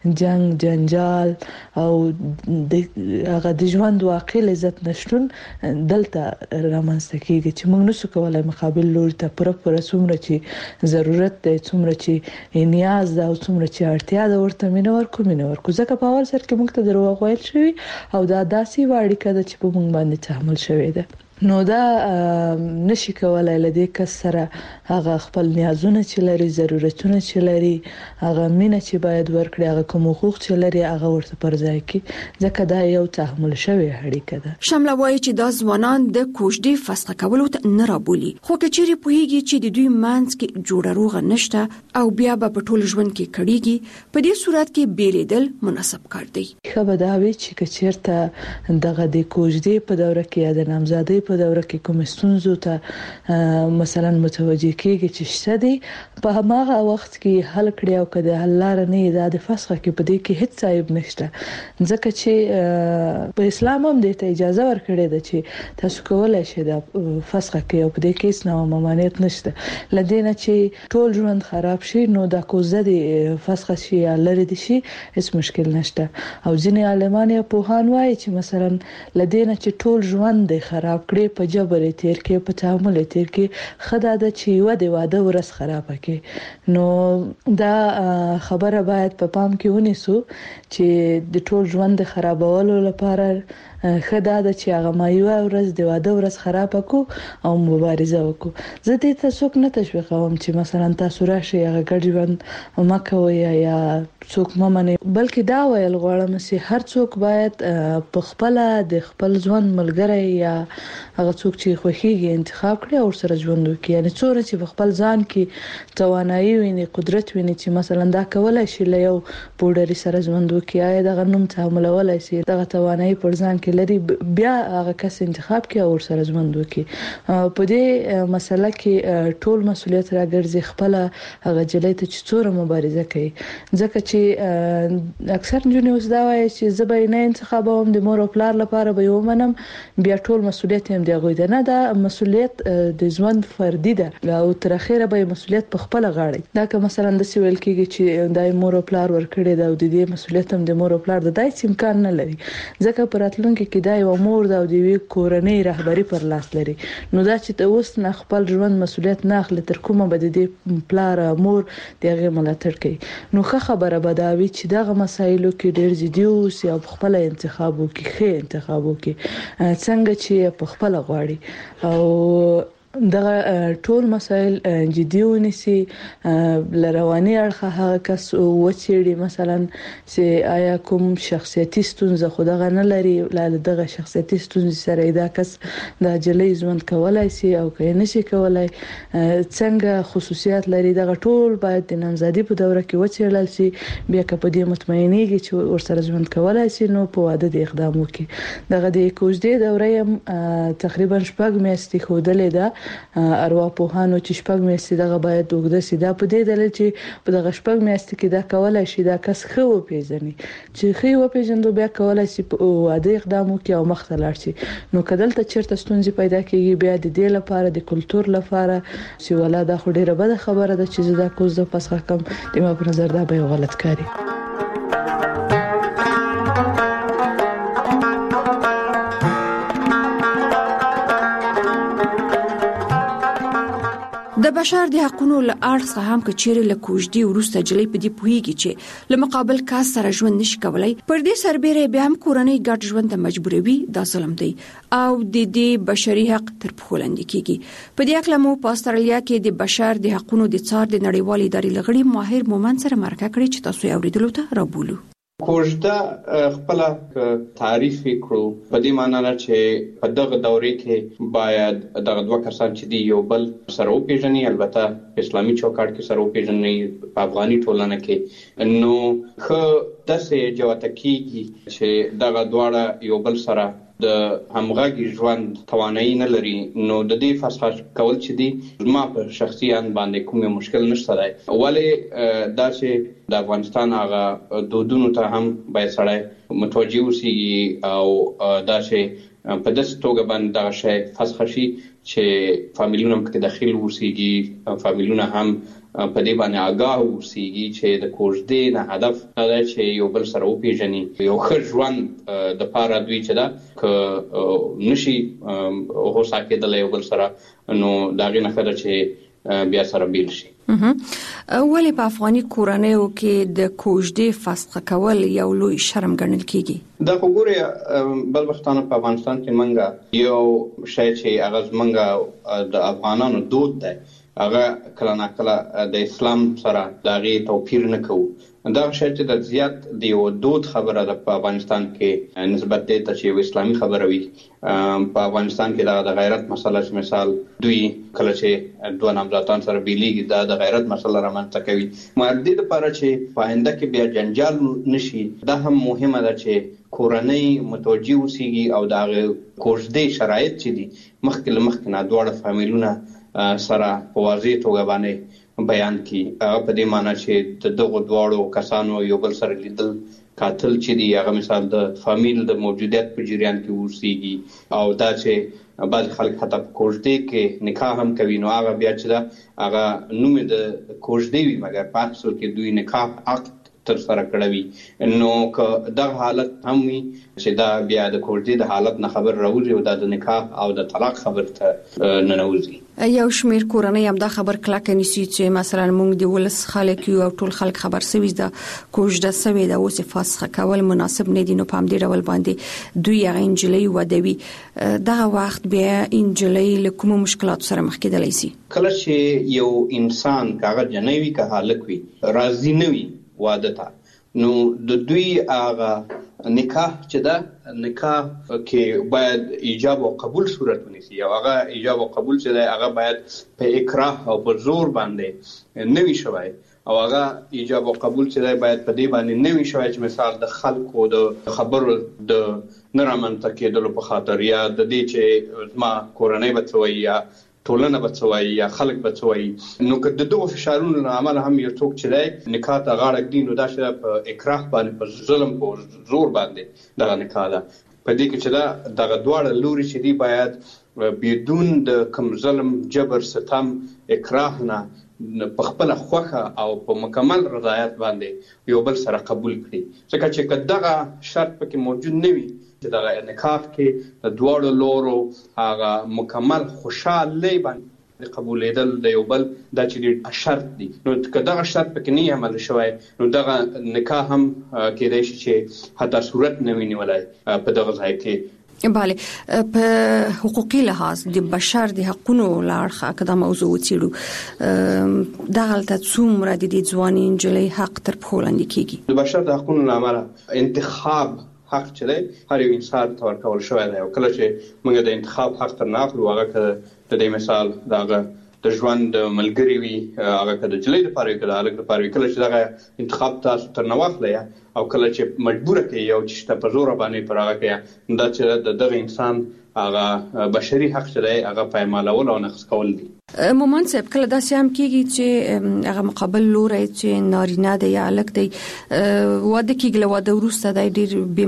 Speaker 3: جنجال او هغه د ژوند واقع لذت نشټون دلته رامنځته کیږي چې موږ نسو کولای مقابل لور ته پر څومره چې ضرورت دی څومره چې نیاز ده او څومره چې اړتیا ده ورته مینه ورکو ځکه په اول سر کې موږ ته دروغ ویل شوی او دا داسې واړی کده چې په موږ باندې تحمل شوی ده نو دا نشي کولای لدې کس سره هغه خپل نیازونه چې لري ضرورتونه چې لري هغه مینه چې باید ورکړي هغه کوم حقوق چې لري هغه ورته پر ځای کړي ځکه دا یو تحمل شوی اړیکه ده.
Speaker 11: شامله وایي چې دا ځوانان د کوژدې فسخ کولو ته نه رابولي خو کچېری پوهیږي چې د دوی منځ کې جوړه روغه نشته او بیا به په ټول ژوند کې کړيږي په دې صورت کې بیلیدل مناسب کار دی.
Speaker 3: خبر دا وی چې کچېرته دغه د کوژدې په دوره کې یا د نامزادۍ په دوره کې کوم ستونزو ته مثلا متوجه کېږي چې شته دي په هغه وخت کې حل کړی او کده حل لار نه د فسخه کې په دې کې هیڅ عیب نشته ځکه چې په اسلام هم د اجازه ورکړې ده چې تاسو کولای شئ د فسخه کې او په دې کې څه ممانعت نشته لدینه چې ټول ژوند خراب شي نو د کوزه د فسخه شي یا لری دي شي هیڅ مشکل نشته او ځینې عالمان په هان وایي چې مثلا لدینه چې ټول ژوند خراب کړي په جبر تیر کې په تعامل تیر کې خدای د چې د واده ورس خراب کړي نو دا خبره باید په پام کې ونیسو چې د ټول ژوند خرابولو لپاره خدای د چې هغه مایو ورځ د واده ورځ خراب کو او مبارزه وکړو. زه دې تاسو نه تشویقوم چې مثلا تاسو راشي هغه ګډ ژوند مکوي یا څوک ممنه بلکې دا ویل غواړم چې هر څوک باید په خپل د خپل ژوند ملګری یا هغه څوک چې خوښیږي انتخاب کړي او سره ژوند وکړي یعنی څوره چې په خپل ځان کې توانایي ویني قدرت ویني چې مثلا دا کولای شي له یو پوډری سره ژوند وکړي دا غنوم تعامل ولای شي دا توانایي پر ځان کې لري بیا هغه کس انتخاب کوي او سره ژوند وکړي. په دې مسله کې ټول مسولیت راګرځي خپل هغه جلې ته چې څوره مبارزه کوي ځکه چې اکثر جنونه اوس دا وایي چې زه به نه انتخابوم د مور او پلار لپاره به ومنم بیا ټول مسولیت هم دی غوډه نه دا مسولیت د ژوند فردي ده او تر اخره به مسولیت په خپل غاړه دا که مثلا د سیول کېږي چې دای مور او پلار ورکړي دا او د دې مسولیت هم د مور او پلار د دای امکان نه لري ځکه پراتلونکو کې دا یو مور دا د وی کورنۍ رهبری پر لاس لري نو دا چې اوس نه خپل ژوند مسولیت نه اخلي تر کومه به د پلار مور دغه ملاتړ کوي نو خبره به دا وی چې دغه مسایلو کې ډیر جدي او خپل انتخاب وکړي ښه انتخاب وکړي څنګه چې په خپل غواړي او دغه ټول مسایل جدي ونیسي لرواني اړخه هغه کس وچېړي مثلا چې آیا کوم شخصیتي ستونزه خدغه نه لري دغه شخصیتي ستونزې سره دا کس د جلې ژوند کولای شي او که نه شي کولای څنګه خصوصیات لري دغه ټول باید د نامزادي په دوره کې وچېړل شي بیا که په دې مطمئنېږي چې ورسره ژوند کولای شي نو په واده د اقدام وکړي. دغه د کوژدې دوره تقریبا 6 میاشتې خودلې ده ارواپوهانو چې شپږ میاشتې دغه باید وګړه سیدا په دې دلیل چې په دغه شپږ میاشتې کې دا کولای شي دا کس خو پیژني چې خو پیژندو بیا کولای شي په واده اقدام وکړي او مخ ته لاړ شي نو کدلته چیرته ستونزې پیدا کیږي بیا د دې لپاره د کلچر لپاره چې ولاده خو ډیره بده خبره ده چې دا کوز د فسخه کم د ما په نظر دا به غلط کاری
Speaker 11: د بشر د حقوقو له اړخ څخه هم کچېره له کوژدي ورسته جلې په دې پوهیږي چې له مقابل کاس سره ژوند نشي کولای پر دې سربېره بیا هم کورنۍ ګډ ژوند ته مجبوروي دا ظلم دی او د دې بشري حق تر پښو لاندې کیږي په دې اړه مو په استرالیا کې د بشر د حقوقو د څار د نړیوالې ادارې لغړي ماهر مومن سره مرکه کړې چې تاسو اوریدلو ته رابولو
Speaker 15: کوژده خپل تعریف کړو په دې معنی چې په دغه دورې کې باید دغه دوه کسان چې دی یو بل سره وپیژني البته اسلامي چوکاټ کې سره وپیژني په افغاني ټولنه کې نو خو داسې جوته کیږي چې دغه دواړه یو بل سره د همغږي ژوند توانایي نه لري نو د دې فسخ کول چې دی ما په شخصي ان باندې کومه مشکل نشته دی ولی دا چې د افغانستان هغه دودونو ته هم باید سړی متوجه وسی او دا چې په داسې توګه باندې دا شی فسخ شي چې فامیلونه هم کې داخل وسیږي فامیلونه هم په دې باندې آگاه وسیږي چې د کوژدې نه هدف دا چې یو بل سره وپیژني یو ښه ژوند د پاره دوی چې دا ک نشي هوسا کېدل یو بل سره نو دا غي نه خبره چې بیا سره بیل شي
Speaker 11: ولی په افغاني کورنیو کې د کوژدې فسخ کول یو لوی شرم ګڼل کیږي
Speaker 15: دا وګوره بل وختانه په افغانستان کې منګه یو شی چې هغه منګه د افغانانو دود دی هغه کله ناکله د اسلام سره دغه توپیر نه کوو دا شی چې د زیات دی او دود خبره ده په افغانستان کې نسبت دی ته چې اسلامي خبره وي په افغانستان کې د غیرت مسله چې مثال دوی کله چې دوه نامزادان سره بیلیږي دا د غیرت مسله رامنځته کوي مردي لپاره چې پاینده کې بیا جنجال نشي دا هم مهمه ده چې کورنۍ متوجي وسیږي او دا کوژدې شرایط چې دي مخکې نه دواړه فامیلونه سره په واضح توګه باندې بیان کی په دې معنی چې دغه دواړو کسانو یو بل سره لیدل قاتل چې دی هغه مثال د فامیل د موجودیت په جریان کې وسیږي او دا چې بعض خلک حتی په کوژدې کې نکاح هم کوي نو هغه بیا چې دا هغه نوم د کوژدې وي مګر په اصل کې دوی نکاح عقد تر سره کړوي نو که دا حالت هم وي چې دا بیا د کوژدې د حالت نه خبر راوځي او د نکاح او د طلاق خبر ته ننوځي
Speaker 11: یو شمیر کورنۍ هم دا خبر کلکه نیسي چې مثلا موږ د ولس خلک یو ټول خلک خبر سوي دا کوژده سوي دا اوس فسخ کول مناسب نه دي نو په همدې ډول باندې دوی هغه انجلۍ ودوي دغه وخت بیا انجلۍ له کوم مشکلات سره مخ کېدلی شي
Speaker 15: کله چې یو انسان کاغه جنوي که هالک وي راضي نه وي واده ته نو د دوی هغه نکاح چې دا نکاح کې باید ایجاب او قبول صورت ونیسي او هغه ایجاب او قبول چې دا هغه باید په اکراه او په زور باندې نوي شوی او هغه ایجاب او قبول چې دا باید په دې باندې نوي شوی چې مثال د خلکو د خبرو د نرمنته کېدلو په خاطر یا د دې چې ما کورنۍ بچوي یا ټولنه بچوي یا خلک بچوي نو که دغه فشارونو عمل هم یو څوک چې نکاح ته غاړه ږدي نو دا چې په اکراه باندې په ظلم په زور باندې دغه نکاح ده په دې کې چې دا دغه دواړه لوري چې دی باید بدون د کم ظلم جبر ستم اکراه نه په خپل خوخه او په مکمل رضایت باندې یو بل سره قبول کړي ځکه چې دغه شرط پکې موجود نه وي چې دغه نکاح کې د دواړو لورو هغه مکمل خوشاله باندې قبولېدل د یو بل د چې شرط دي نو که دغه شرط پکې نه عمل شوی نو دغه نکاح هم کېدای شي چې حتی صورت نه وي نیولای په دغه ځای کې
Speaker 11: بله په حقوقي لحاظ د بشر د حقوقو لارخه کدا موضوع وڅېړو دغه ته څومره د ځواني انجلۍ حق تر پښو لاندې کیږي
Speaker 15: د بشر د حقوقو لامل انتخاب حق چې دی هر یو انسان ته ورکول شوی دی او کله چې موږ د انتخاب حق تر نه اخلو هغه د دې مثال دغه د ژوند ملګری وي هغه کله جلې لپاره کله الګ لپاره کله چې دغه انتخاب تاسو تر نو واخلیا او کله چې مجبور کوي یو چې په زور باندې پراغه کوي دا چې دغه انسان هغه بشري حق دی هغه پایمالول او نقص کول دي.
Speaker 11: مومن صاحب کله دا سم کیږي چې هغه مقابل لوري چې نارینه دی یا الک دی واده کیږي له واده وروسته د ډیر بې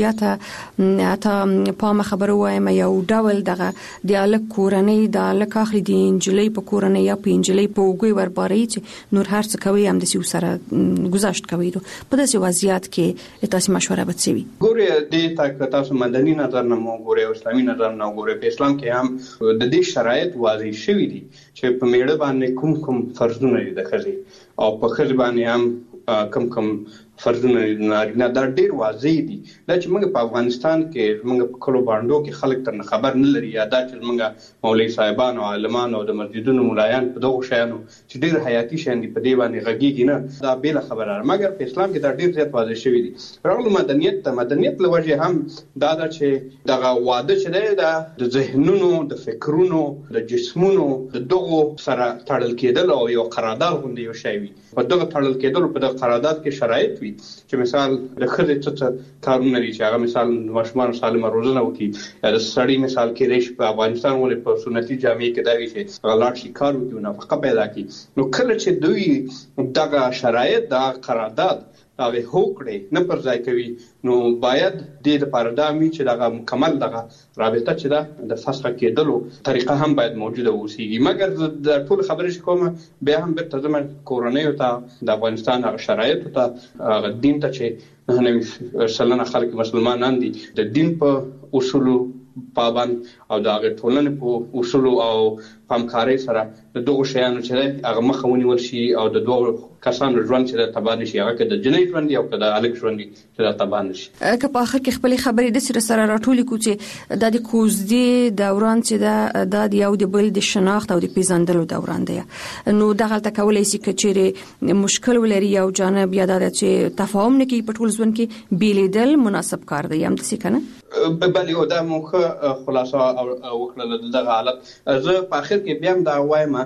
Speaker 11: مسولیته اته په خبرو وایم یو ډول دغه د الک کورنۍ د الک اخلي د انجلۍ په کورنۍ یا په انجلۍ په وګي ورباري چې نور هر څه کوي هم د سیو سره گذاشت کوي په داسې وضعیت کې تاسو مشوره بتسوي
Speaker 15: ګوره د تاسو مدني نظر نه مو ګوره اسلامي نظر نه ګوره په اسلام کې هم د دې شرایط واضح شوي دي چې په میړه باندې کوم فرضونه دي د ښځې او په ښځې باندې هم کوم فرضونه نارینه دا ډیر واضح دي دا چې موږ په افغانستان کې موږ په کلو باندې کې خلک تر خبر نه لري یا دا چې موږ مولوی صاحبان او عالمان او د مسجدونو ملایان په دغه شیانو چې ډیر حیاتي شین دي په دې باندې غږیږي نه دا بیل خبره مګر په اسلام کې دا ډیر زیات واضح شوی دي راغلو مدنیت لوجه هم دا چې دغه واده چې دی دا د ذهنونو د فکرونو د جسمونو د دغه سره تړل کېدل او یو قرارداد غوندي یو شی وي په دغه تړل کېدل په دغه قرارداد کې شرایط چې مثال د خځې څه کارونه لري چې هغه مثال ماشومان سالمه روزنه وکړي یا د سړی مثال کې ریش په افغانستان ولې په سنتي جامع کې دا وی چې غلاټ شي کار وکړي نو فقط پیدا کی نو کله چې دوی دغه شرایط د قرارداد هغه هوکړي نه پر ځای کوي نو باید د لپاره دا می چې دغه مکمل دغه رابطه چې دا د فسخ کېدلو طریقه هم باید موجوده اوسېږي مګر د ټول خبرې کومه بیا هم به ترجمه کورنۍ ته د افغانستان هغه شرایط ته دین ته چې نه سلنه خلک مسلمانان دي د دین په اصولو پابند او د هغه ټولنې په اصول او همکارۍ سره د دغه شیانو چې هغه مخاوني ورشي او د دوه کسانو ژوند چې د تبان شي هغه د جنۍ ژوند او د الګ ژوند چې د تبان شي
Speaker 11: که په اخر کې خپل خبرې د سره راټولې کو چې د کوزدي دوران چې د یو د بل د شناخت او د پیژندلو دوران دی نو دغه تکولای شي چې مشکل ولري او جانب یا د چې تفاهم نه کوي په ټول ژوند کې بیلیدل مناسب کار دی هم د څه کنه
Speaker 15: بل یو د موخه خلاصه او وکړه دغه حالت زه په اخر کې بیا دا وایم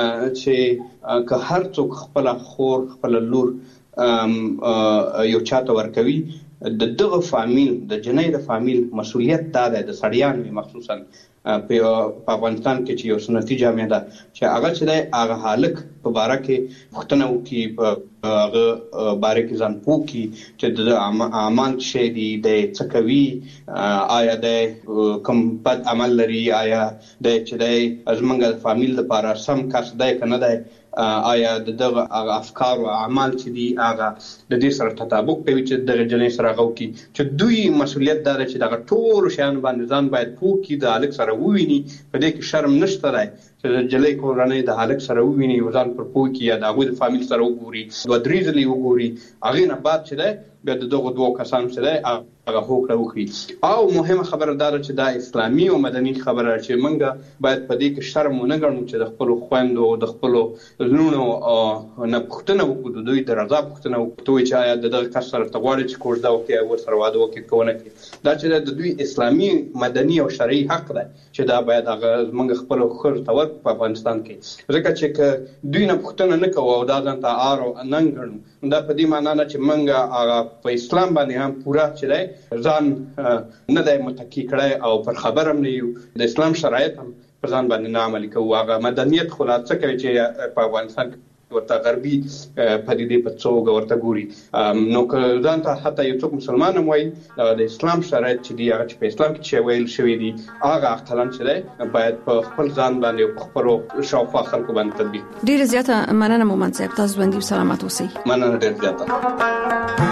Speaker 15: چې که هر څوک خپل خور خپل لور یو چاته ورکوي د دغه فامیل د جنۍ د فامیل مسولیت دا ده د سړیانو مخصوصا په افغانستان کې چې یو سنتي جامع ده چې هغه چې د هغه حالک په باره کې پوښتنه وکړي په هغه باره کې ځان پوښي چې د اعمال شي دي د څه کوي آیا د کوم بد عمل لري آیا د چې د زمونږ فامیل لپاره سم کس دی کنه دی آیا دغه افکار او اعمال چې دي هغه د دې سره تطابق کوي چې د جنۍ سره غو کی چې دوی مسولیت دار چې دغه ټول شیان باندې ځان باید پوکي د الک سره وویني په دې کې شرم نشته راي چې د جلې کورنۍ د الک سره وویني ځان پر پوکي یا د هغه فامیل سره وګوري دوه درې ځلې وګوري هغه نه بعد چې ده بیا دغه دوه کسان سره هغه هوکړه وکړي او مهمه خبره دا چې دا اسلامي او مدني خبره چې موږ باید په دې کې شرم نه ګڼو چې د خپل خويندو د خپل لونو نه پښتنه وکړو دوی د رضا پښتنه وکړو چې آیا دغه کس سره تغواړي چې کوژده وکړي او سره واده وکړي کوونه کې دا چې د دوی اسلامي مدني او شرعي حق ده چې دا باید هغه موږ خپل خور تور په افغانستان کې ځکه چې دوی نه پښتنه نه کوو او دا ځان ته آرو نن ګڼو دا په دې معنی نه چې موږ هغه په اسلام باندې هم پورا چې ځان نه دی متکی کړی او پر خبر هم نه یو د اسلام شرایط هم پر ځان باندې نه عملي کوو هغه مدنیت خلاصه کوي چې په افغانستان ورته غربي پدیدې په څوګه ورته ګوري نو که ځان ته حتی یو څوک مسلمان هم وایي د اسلام شرایط چې دی هغه چې په اسلام کې چې ویل شوی دي هغه عقلاً چې دی باید په خپل ځان باندې او خپل شاوخوا خلکو باندې تطبیق
Speaker 11: ډیره زیاته مننه مومن صاحب تاسو باندې سلامات اوسئ
Speaker 15: مننه ډیره زیاته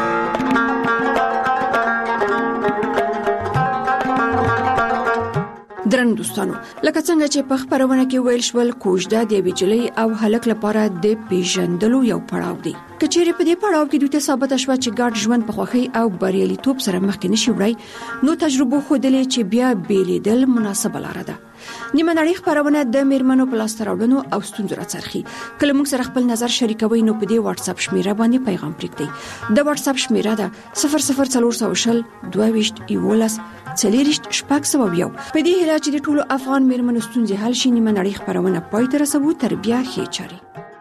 Speaker 11: درن دوستانو لکه څنګه چې په خبرونه کې ویل شول کوژده د ویجلۍ او هلک لپاره د پیژندلو یو پړاو دی کچېره په دې پړاو کې دوی ته ثابت شوه چې ګډ ژوند په خوښۍ او بریالیتوب سره مخکې نشي وړي نو تجربه خو دلې چې بیا بیلیدل مناسبه لاره ده نیمه نړۍ خبرونه د میرمنو په لاس راوړنو او ستونزو راڅرخي. کله موږ سره خپل نظر شریکوي نو په دې واتس اپ شمیره باندې پیغام پرېږدئ. د واتس اپ شمیره ده 00420 22 11 40 شپږ. په دې هیله چې د ټولو افغان میرمنو ستونزې حل شي، نیمه نړۍ خبرونه پای ته رسوو تر بیا ښې چارې.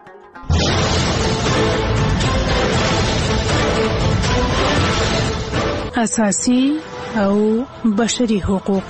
Speaker 16: اساسي او بشري حقوق.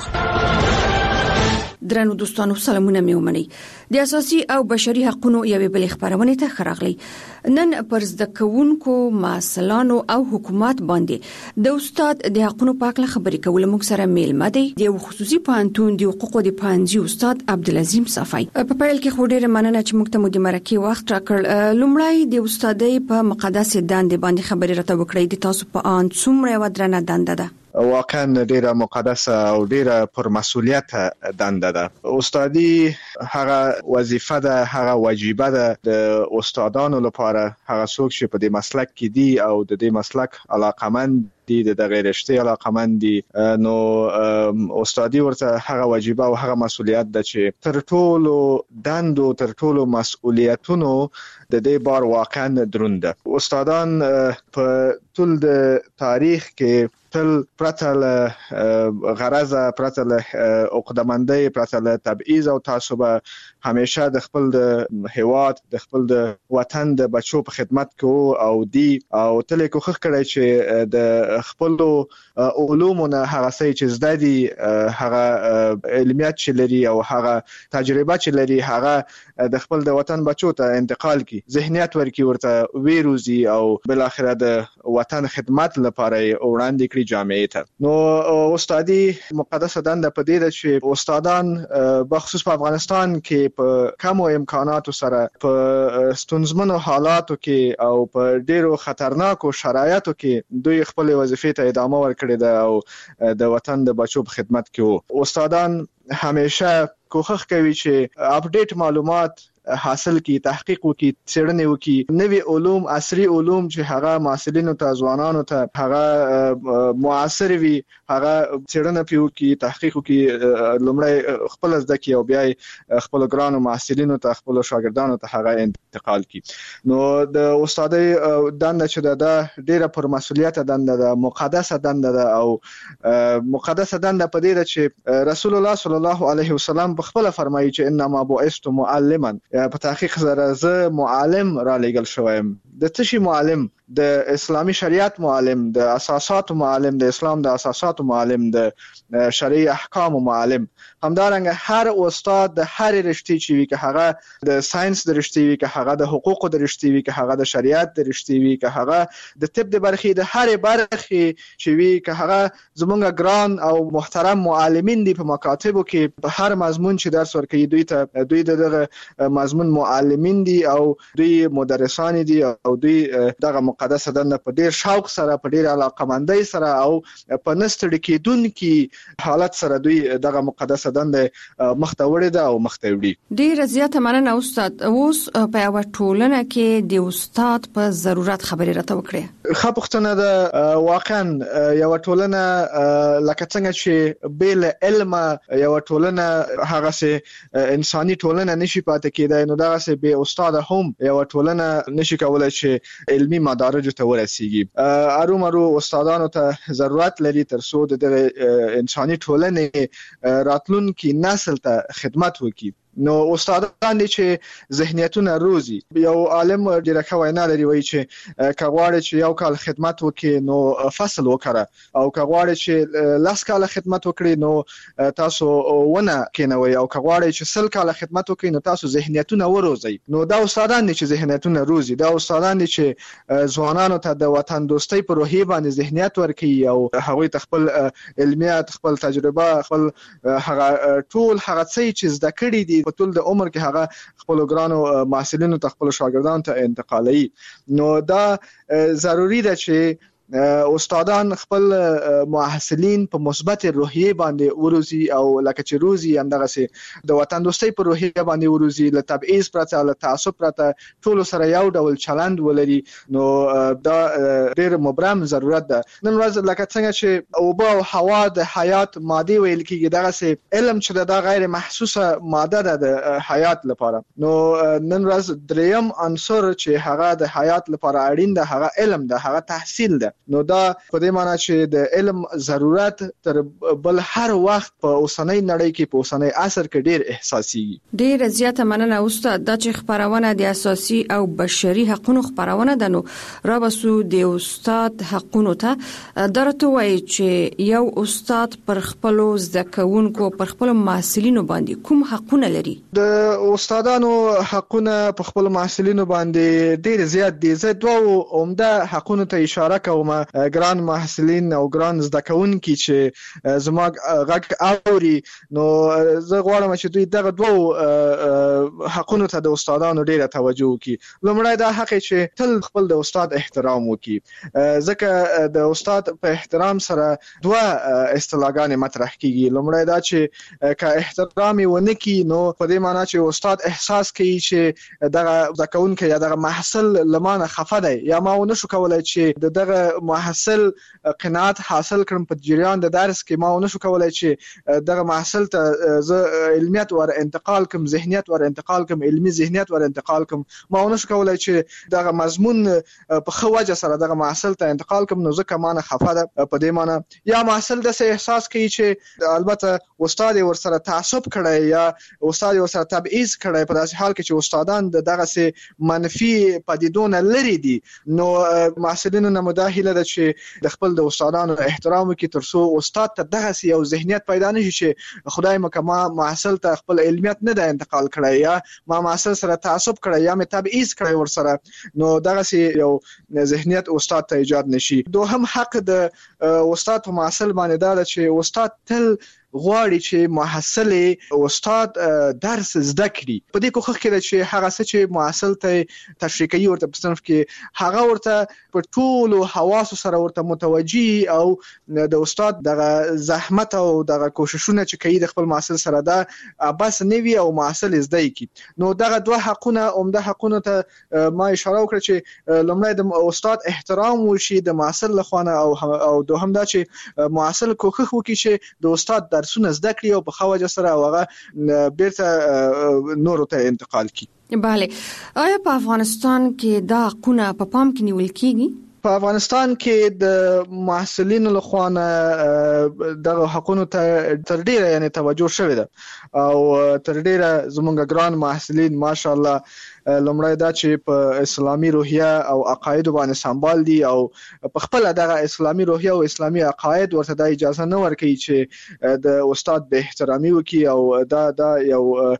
Speaker 11: درنو دوستانو سلامونه مې ومنئ. د اساسي او بشري حقوقو یوې بلې خبرونه ته خراغلی. نن پر زده کوونکو، مسلانو او حکومت باندې د استاد د حقوقو په اړه خبرې کول موږ سره میلمه دی د خصوصي پوهنتون د حقوقو د پوهنځي استاد عبدالعظیم صافی. په پیل کې خو ډېر مننه چې موږ ته مو د مرکې وخت راکړ. لومړی د استادۍ په مقدس دندې باندې خبرې راته وکړئ. د تاسو په ان څومره ودرنه دنده ده؟
Speaker 17: واقعا ډیره مقدسه او ډیره پرمسؤلیت دنده ده. استادي هغه وظیفه ده، هغه واجبه ده د استادانو لپاره. هغه څوک چې په دې مسلک کې دي او د دې مسلک علاقمند دي، د غیر رشتي علاقمند دي، نو استادي ورته هغه واجبه او هغه مسؤلیت ده چې تر ټولو دندو، تر ټولو مسؤلیتونو د دې بار واقعا دروند ده. استادان په ټول د تاریخ کې تل پرته له غرضه، پرته له عقدمندۍ، پرته له تبعیض او تعصب همیشه د خپل د هیواد، د خپل د وطن د بچو په خدمت کې او دی او تل کوښښ کړی چې د خپل علومو نه هغه څه چې زده دي، هغه علمیات چې لري او هغه تجربه چې لري، هغه د خپل د وطن بچو ته انتقال کی، ذهنیت ورکی، ورته ویروزي او بل اخره د وطن خدمت لپاره وړاندې کړي جامعې ته. نو استادي مقدسه دنده په دې ده چې استادان بخصوص په افغانستان کې په کم امکاناتو سره په ستونزمنو حالاتو کې او په ډیرو خطرناکو شرایطو کې دوی خپل وظیفې ته ادامه ورکړي ده او د وطن د بچو په خدمت کې وو. استادان همیشه کوښښ کوي چې اپډیټ معلومات حاصل کی، تحقیق وکي، څېړنې وکي، نوي علوم، عصري علوم چې هغه محصلینو ته، ځوانانو ته هغه معاصر وي، هغه څېړنه وکي، تحقیق وکي، لومړی خپل زده کړي او بیا خپل ګرانو محصلینو ته، خپل شاګردانو ته هغه انتقال کړي. نو د استادۍ دنده چې ده ډیره پر مسؤلیت دنده ده، مقدسه دنده ده او مقدسه دنده په دې ده چې رسول الله صلی الله علیه وسلم په خپل فرمایي چې انما بعثت معلما، په تحقیق سره زه معلم را لېږل شوم. د څه شي معلم؟ د اسلامي شریعت معلم، د اساساتو معلم، د اسلام د اساساتو معلم، د شرعي احکام معلم. همدارنګه هر استاد د هر رشتې چې وي، که هغه د ساينس د رشتې وي، که هغه د حقوقو د رشتې وي، که هغه د شریعت د رشتې وي، که هغه د طب د برخې د هر برخې چې وي، که هغه زمونږ ګران او محترم معلمین دي په مکاتبو کې، په هر مضمون چې درس ورکوي دوی ته، دوی دغه مضمون معلمین دي او دوی مدرسان دي او دوی دغه مقدسه دنده په ډیر شوق سره، په ډیر علاقمندۍ سره او په نستړي کېدونکي حالت سره دوی دغه مقدسه دنده مخته وړي ده او مخته وړي.
Speaker 11: ډیر زیاته مننه استاد. اوس په یو ټولنه کې د استاد په ضرورت خبرې راته وکړي.
Speaker 17: ښه پوښتنه ده. واقعا یو ټولنه لکه څنګه چې بل علم یو ټولنه هغه سه انساني ټولنه نشي پاتې کېدای، نو دغه سه به استاد هم یو ټولنه نشي کولای چې علمي مدارج ته ورسیږي. ارومرو استادانو ته ضرورت لري ترڅو د انساني ټولنې راتلونکي نسل ته خدمت وکړي. نو استادان دي چې ذهنیتونه روزي. یو عالم ډیره ښه وینا لري، وایي چې کغواړي چې یو کال خدمت وکړي نو فصل وکړه، او کغواړي چې 10 کال خدمت وکړي نو تاسو ونه کینوي، او کغواړي چې 100 کال خدمت وکړي نو تاسو ذهنیتونه وروزي. نو دا استادان دي چې ذهنیتونه روزي، دا استادان دي چې ځوانانو ته د وطن دوستۍ په روحیه باندې ذهنیت ورکړي او هغوی ته خپل علمیات، خپل تجربه، خپل هغه ټول هغه څه چې زده کړي دي په ټول د عمر کې هغه خپل ګرانو محصلینو ته، خپل شاګردانو ته انتقالي. نو دا ضروری ده چې استادان خپل محصلین په مثبت روحیه باندې وروزي او لکه چې روزي همدغه سي د وطن دوستۍ په روحیه باندې وروزي له تبعیض پرته له تعصب پرته ټول سره یو ډول چلند ولري نو دا ډېر مبرم ضرورت ده. نن ورځ لکه څنګه چې اوبه او هوا د حیات ماده ویل کیږي دغه سي علم چې دا غیر محسوسه ماده ده د حیات لپاره نو نن ورځ دریم عنصر چې هغه د حیات لپاره اړین ده هغه علم ده هغه تحصیل ده. نو دا په دې معنی چې د علم ضرورت تر بل هر وخت په اوسنۍ نړۍ کې په اوسنۍ عصر کې ډېر احساسي.
Speaker 11: ډېر زیاته مننه استاد دا چې خبرونه د اساسي او بشري حقوقو خبرونه ده نو را بسو د استاد حقوقو ته درته وایي چې یو استاد پر خپل زکونکو پر خپل محصلینو باندې کوم حقوقونه لري؟
Speaker 17: د استادانو حقوقونه په خپل محصلینو باندې ډېر زیات دي. زه دوه عمده حقوقو ته اشاره کوم. ګران محصلین او ګران زده کوونکي چې زما غږ اوري نو زه غواړم چې دوی دغه دوه حقوقو ته د استادانو ډیره توجه وکړي. لومړی دا حق چې تل خپل د استاد احترام وکړي ځکه د استاد په احترام سره دوه اصطلاحګانې مطرح کیږي. لومړی دا چې که احترام ونه کړي نو په دې معنی چې استاد احساس کوي چې دغه زده کوونکی یا دغه محصل لمانه خفه دی یا ما ونه شو کولای چې دغه محصل قناعت حاصل کړم په جریان د درس کې ما ونه شو کولای چې دغه محصل ته زه علمیت ور انتقال کوم ذهنیت ور انتقال کوم علمي ذهنیت ور انتقال کوم ما ونه شو کولای چې دغه مضمون په خو وجه سره دغه محصل ته انتقال کوم نو ځکه مانه خفه ده په دې معنی یا محصل د احساس کوي چې البته استاد ور سره تعصب کړي یا استاد ور سره تبعیض کړي په داسې حال کې چې استادان دغه سه منفي پدیدونه لري دي نو محصلینو نه مداهله ده چې د خپل د استادانو احترام وکړي ترڅو استاد ته دغه یو ذهنیت پیدا نشي چې خدای مکه محصل ته خپل علمیت نه ده انتقال کړی یا ما محصل سره تعصب کړی یا مې تبعیض کړی ور سره نو دغه یو ذهنیت استاد ته ایجاد نشي. دوهم حق د استاد په محصل باندې دا چې استاد تل غواړي چې محصل استاد درس زده کړي. په دې کوښښ کې چې هغه څه چې محصل ته تشریح کوي ورته په صنف کې هغه ورته په ټولو حواسو سره ورته متوجي او د استاد دغه زحمت او دغه کوششونه چې کوي د خپل محصل سره دا بس نوي او محصل زده کی. نو دغه دوه حقونه عمده حقونه ته ما اشاره وکړه چې لومړی د استاد احترام وشي د محصل لخوا او دوهم دا چې محصل کوښښ وکړي چې د استاد درسونه زده کړي او په خواجه سره هغه بیرته نورو ته انتقال کړي.
Speaker 11: بله آیا په افغانستان کې دا حقونه په پام کې نیول کیږي؟
Speaker 17: په افغانستان کې د محصلینو لخوا دغه حقوقو ته تر ډیره یعنی توجه شوې ده او تر ډیره زمونږ ګران محصلین ماشاءالله لومړی دا چې په اسلامي روحیه او عقاید باندې سمبال دي او په خپل دغه اسلامي روحیه او اسلامي عقاید ورته د اجازه نه ورکوي چې د استاد به احترامي وکړي او دا یو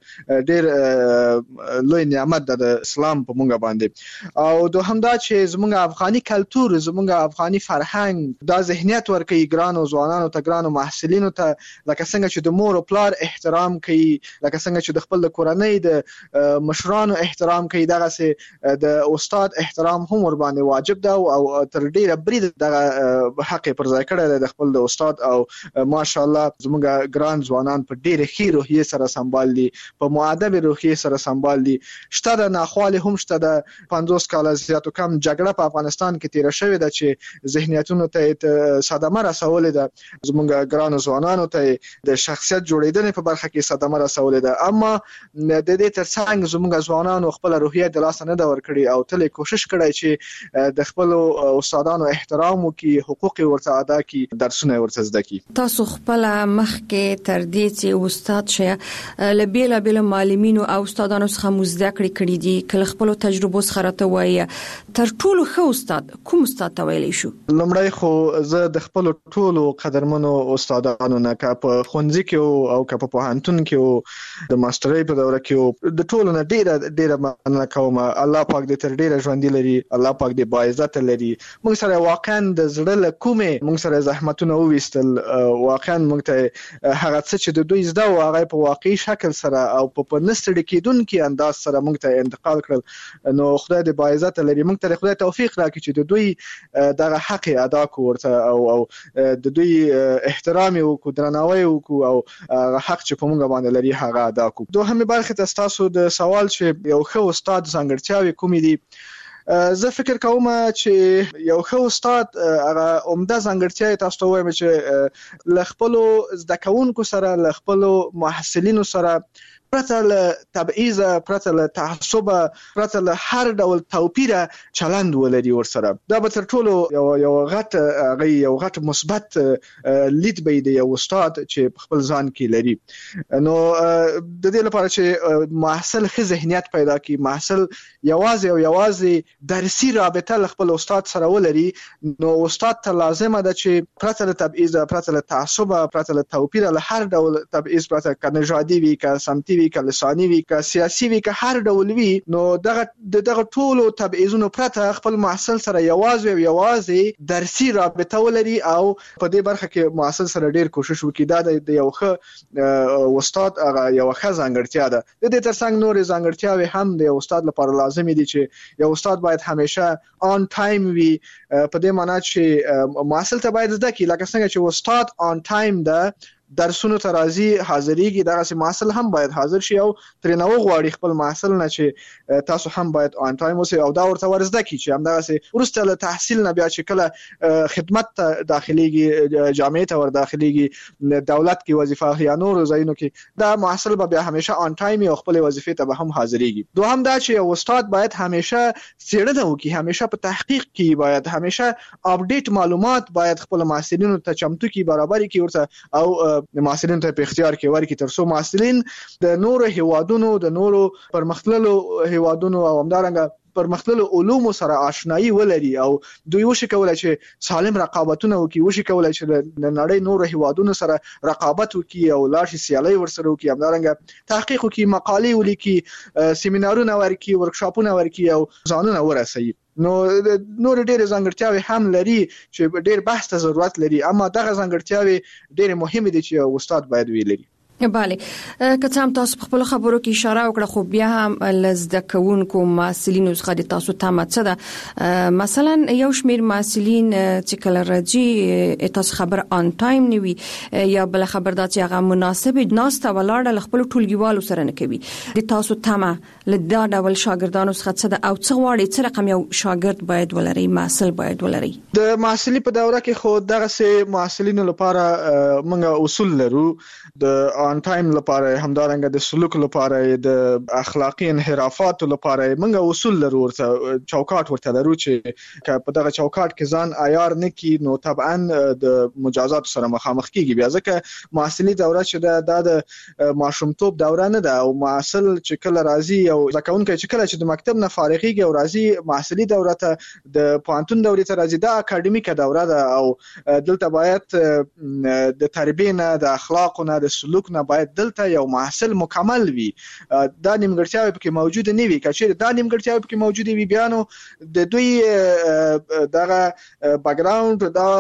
Speaker 17: ډیر لوی نعمت ده د اسلام په مونږ باندې. او دوهم دا چې زمونږ افغاني کلتور زمونږ افغاني فرهنګ دا ذهنیت ورکوي ګرانو ځوانانو ته ګرانو محصلینو ته لکه څنګه چې د مور او پلار احترام کوي لکه څنګه چې د خپل کورنۍ د مشرانو احترام کوي دغه سه د استاد احترام هم ور باندې واجب ده او تر ډیره برید دغه حق پر ځای کړی د خپل د استاد او ماشاءالله زموږ ګران ځوانان په ډیره خیر روحیه سره سمبال دي په مؤدب روحیه سره سمبال دي. شته د ناخواله هم شته د 50 کال زیاتو کم جګړه په افغانستان کې تیر شوې ده چې ذهنیتونو ته صدمه رسولې ده زموږ ګران ځوانانو ته د شخصیت جوړیدنې په برخه کې صدمه رسولې ده. اما د دې ترڅنګ زموږ ځوانانو خپل روحیه د لاس نه دا ور کړی او تل کوشش کړی چې د خپل استادانو احترام وکړي حقوق ورته ادا کړي درسونه ورته زده کړي.
Speaker 11: تاسو خپل مخ کې تر دې چې استاد شه لبیلا بل معلمینو او استادانو څخه زده کړی دي کله خپل تجربه سره ته وایي تر ټولو خو استاد کوم استاد ته ویلی شو؟
Speaker 17: لومړی خو زه د خپل ټولو قدرمنو استادانو نه کا په خونځي کې او کا په پوهنتون کې او د ماسترۍ په دوره کې د ټولو نه ډیره مننه کوم. الله پاک دې تر ډیره ژوندۍ لري، الله پاک دې باعزت لري. موږ سره واقعا د زړه له کومې موږ سره زحمتونه وویستل، واقعا موږ ته هغه څه چې د دوی زده او هغه په واقعي شکل سره او په نستړي کېدونکي انداز سره موږ ته انتقال کړل. نو خدای دې باعزت لري. موږ ته خدای توفیق راکړي چې د دوی دغه حق ادا کړو ورته او د دوی احترام وکړو، درناوی وکړو او حق چې په موږ باندې لري هغه ادا کړو. دوهمه برخه تاسو د سوال چې یو ښه استاد ځانګړتیاوې کومې دي، زه فکر کوم چې یو ښه استاد هغه عمده ځانګړتیا تاسو ته وایم چې ل خپل زده کوونکو سره، ل خپل محصلینو سره پرته له تبعیض، پرته له تعصب، پرته له هر ډول توپیر چلند ولري ورسره. دا به تر ټولو یو غټ مثبت لید به دی یو استاد چې خپل ځان کې لري. نو د دې لپاره چې محصل ښه ذهنیت پیدا کړي، محصل یوازې درسي رابطه له خپل استاد سره ولري، نو استاد ته لازمه ده چې پرته له تبعیض، پرته له تعصب، پرته له توپیر، له هر ډول تبعیض، پرته که نژادي وي، که سمتي وي، که لساني وي، که سیاسي وي، که هر ډول وي، نو دغه ټولو تبعیضونو پرته خپل محصل سره یوازې درسي رابطه ولري او په دې برخه کې محصل سره ډیر کوشش وکړي. دا د یو ښه استاد هغه یو ښه ځانګړتیا ده. د دې ترڅنګ نورې ځانګړتیاوې هم د استاد لپاره لازمي دي چې یو استاد باید همیشه آن ټایم وي، په دې معنی چې محصل ته باید زده کړي لکه څنګه چې استاد آن ټایم ده درسونو ته راځي، حاضرېږي، دغسې محصل هم باید حاضر شي او ترې نه وغواړي خپل محصل نه چې تاسو هم باید آن ټایم اوسئ او دا ورته ور زده کړي چې همدغسې وروسته له تحصیل نه بیا چې کله خدمت ته داخلېږي، جامعې ته ور داخلېږي، دولت کې وظیفه یا نورو ځایونو کې، دا محصل به بیا همیشه آن ټایم او خپلې وظیفې ته به هم حاضرېږي. دوهم دا چې یو استاد باید همیشه څېړنه وکړي، همیشه په تحقیق کې باید همیشه اپډیټ معلومات باید خپل محصلینو ته چمتو کړي، برابرې کړي ورته او محصلین ته په اختیار کې ورکړي، ترڅو محصلین د نورو هیوادونو، د نورو پرمختللو هیوادونو او همدارنګه پرمختللو علومو سره آشنایی ولري او دوی وشي کولای چې سالم رقابتونه وکړي، وشي کولای چې د نړۍ نورو هیوادونو سره رقابت وکړي او لاړ شي سیالي ورسره وکړي، همدارنګه تحقیق وکړي، مقالې ولیکي، سیمینارونه ورکړي، ورکشاپونه ورکړي او ځانونه ورسوي. نو نور ډېر ځانګړتیاوې هم لري چې ډېر بحث ته ضرورت لري، اما دغه ځانګړتیاوې ډېر مهمه دي چې استاد باید ویلري.
Speaker 11: بله، که څه هم تاسو په خپل خبرو کې اشاره وکړه، خو بیا هم لزده کوونکو محصلینو څخه د تاسو تمه څه ده؟ مثلا یو شمیر محصلین چې کله راځي تاسو خبر آن ټایم نیوي یا بل خبر دا چې هغه مناسب ناسته ولاړه خپل ټولګیوالو سره نه کوي، د تاسو تمه لدا ډول شاګردانو څخه څه ده او څه غواړي، څه رقم یو شاګرد باید ولري، محصل باید ولري؟ د
Speaker 17: محصلي په دوره کې خو دغه سه محصلینو لپاره موږ اصول لرو، د آن ټایم لپاره، همدارنګه د سلوک لپاره، د اخلاقی انحرافاتو لپاره موږ اصول لرو، ورته چوکاټ ورته لرو چې په دغه چوکاټ کې ځان عیار نه کی نو طبعا د مجازات سره مخامخ کیږي. بیا ځکه محصلي دوره چې د ماشومتوب دوره نه ده او محصل چې کله راځي او ځکهونکي چې کله چې د مکتب نه فارغيږي او راځي محصلي دوره ته، د پوهنتون دورې ته راځي، دا اکاډمیکه دوره ده او دلته باید د تربیې نه، د اخلاقو نه، د سلوک نه باید دلته یو محصل مکمل وي. دا نیمګړتیاوې پکې موجود نه وي. کچېر دا نیمګړتیاوې پکې موجود وي بیا نو د دوی دغه بیک ګراوند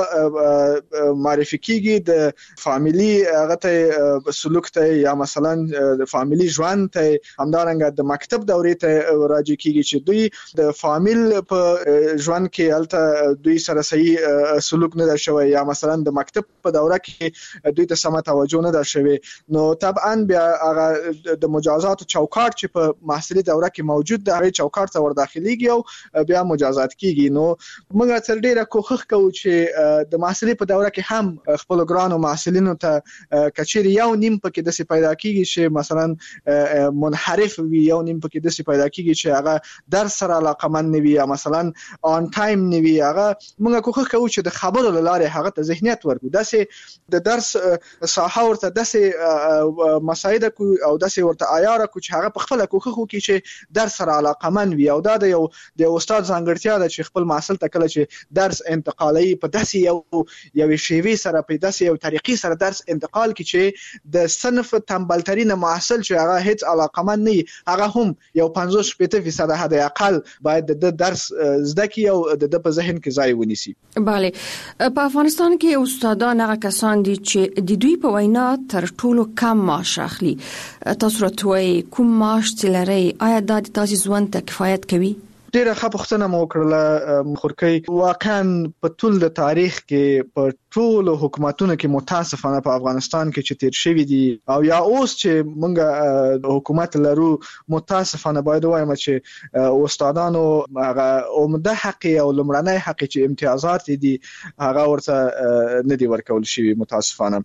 Speaker 17: دا معرفي کیږي، د فامیلی هغه ته سلوک ته یا مثلا د فامیلی ژوند ته، همدارنګه د مکتب دورې ته راځي کیږي چې دوی د فامیل په ژوند کې الته دوی سره صحیح سلوک نه درشوي یا مثلا د مکتب په دوره کې دوی ته سم توجه نه درشوي، نو طبعا بیا هغه د مجازات چوکاټ چې په محصلي دوره کې موجود ده هغه چوکاټ ته ور داخليږي او بیا مجازات کیږي. نو موږ تر ډیره کوښښ کوو چې د محصلي په دوره کې هم خپل ګرانو محصلینو ته کچېر یو نیم پکې د پیدا کیږي چې مثلا منحرف وي، یو نیم پکې د پیدا کیږي چې هغه درس سره علاقمند نه وي یا مثلا آن ټایم نه وي. هغه موږ کوښښ کوو چې د خبرو لاره هغه ته ذهنیت ورکړو، داسې د درس ساحه ورته داسې مساعده کو او داسې ورته عیار کو چې هغه په خپل کوخه کې چې درس سره علاقمن وي او دا د استاد ځانګړتیا ده چې خپل محصل ته کله چې درس انتقالي په داسې یو شیوه سره په داسې یو طریقې سره درس انتقال کی چې د صنف تنبلترین محصل چې هغه هیڅ علاقمن نه هغه هم یو 50% حد اقل باید د درس زده کی او د په ذهن کې ځای ونیسي.
Speaker 11: bale په افغانستان کې استادان هغه کسان دي چې د دوی په وینا تر ټولو کم معاش اخلي. تاسو راته کوم معاش لري؟ آیا دا د تاسو ژوند ته کفایت کوي؟
Speaker 17: ډیره ښه پوښتنه مو وکړه خورکۍ. واقعا په ټول د تاریخ کې په ټول حکومتونو کې متاسفانه په افغانستان کې چې تیر شوی دي او یا اوس چې موږ حکومت لرو متاسفانه باید وایم چې استادانو هغه عمده حق او لمړنۍ حق چې امتیازات دي هغه ورته نه دي ورکول شوی متاسفانه.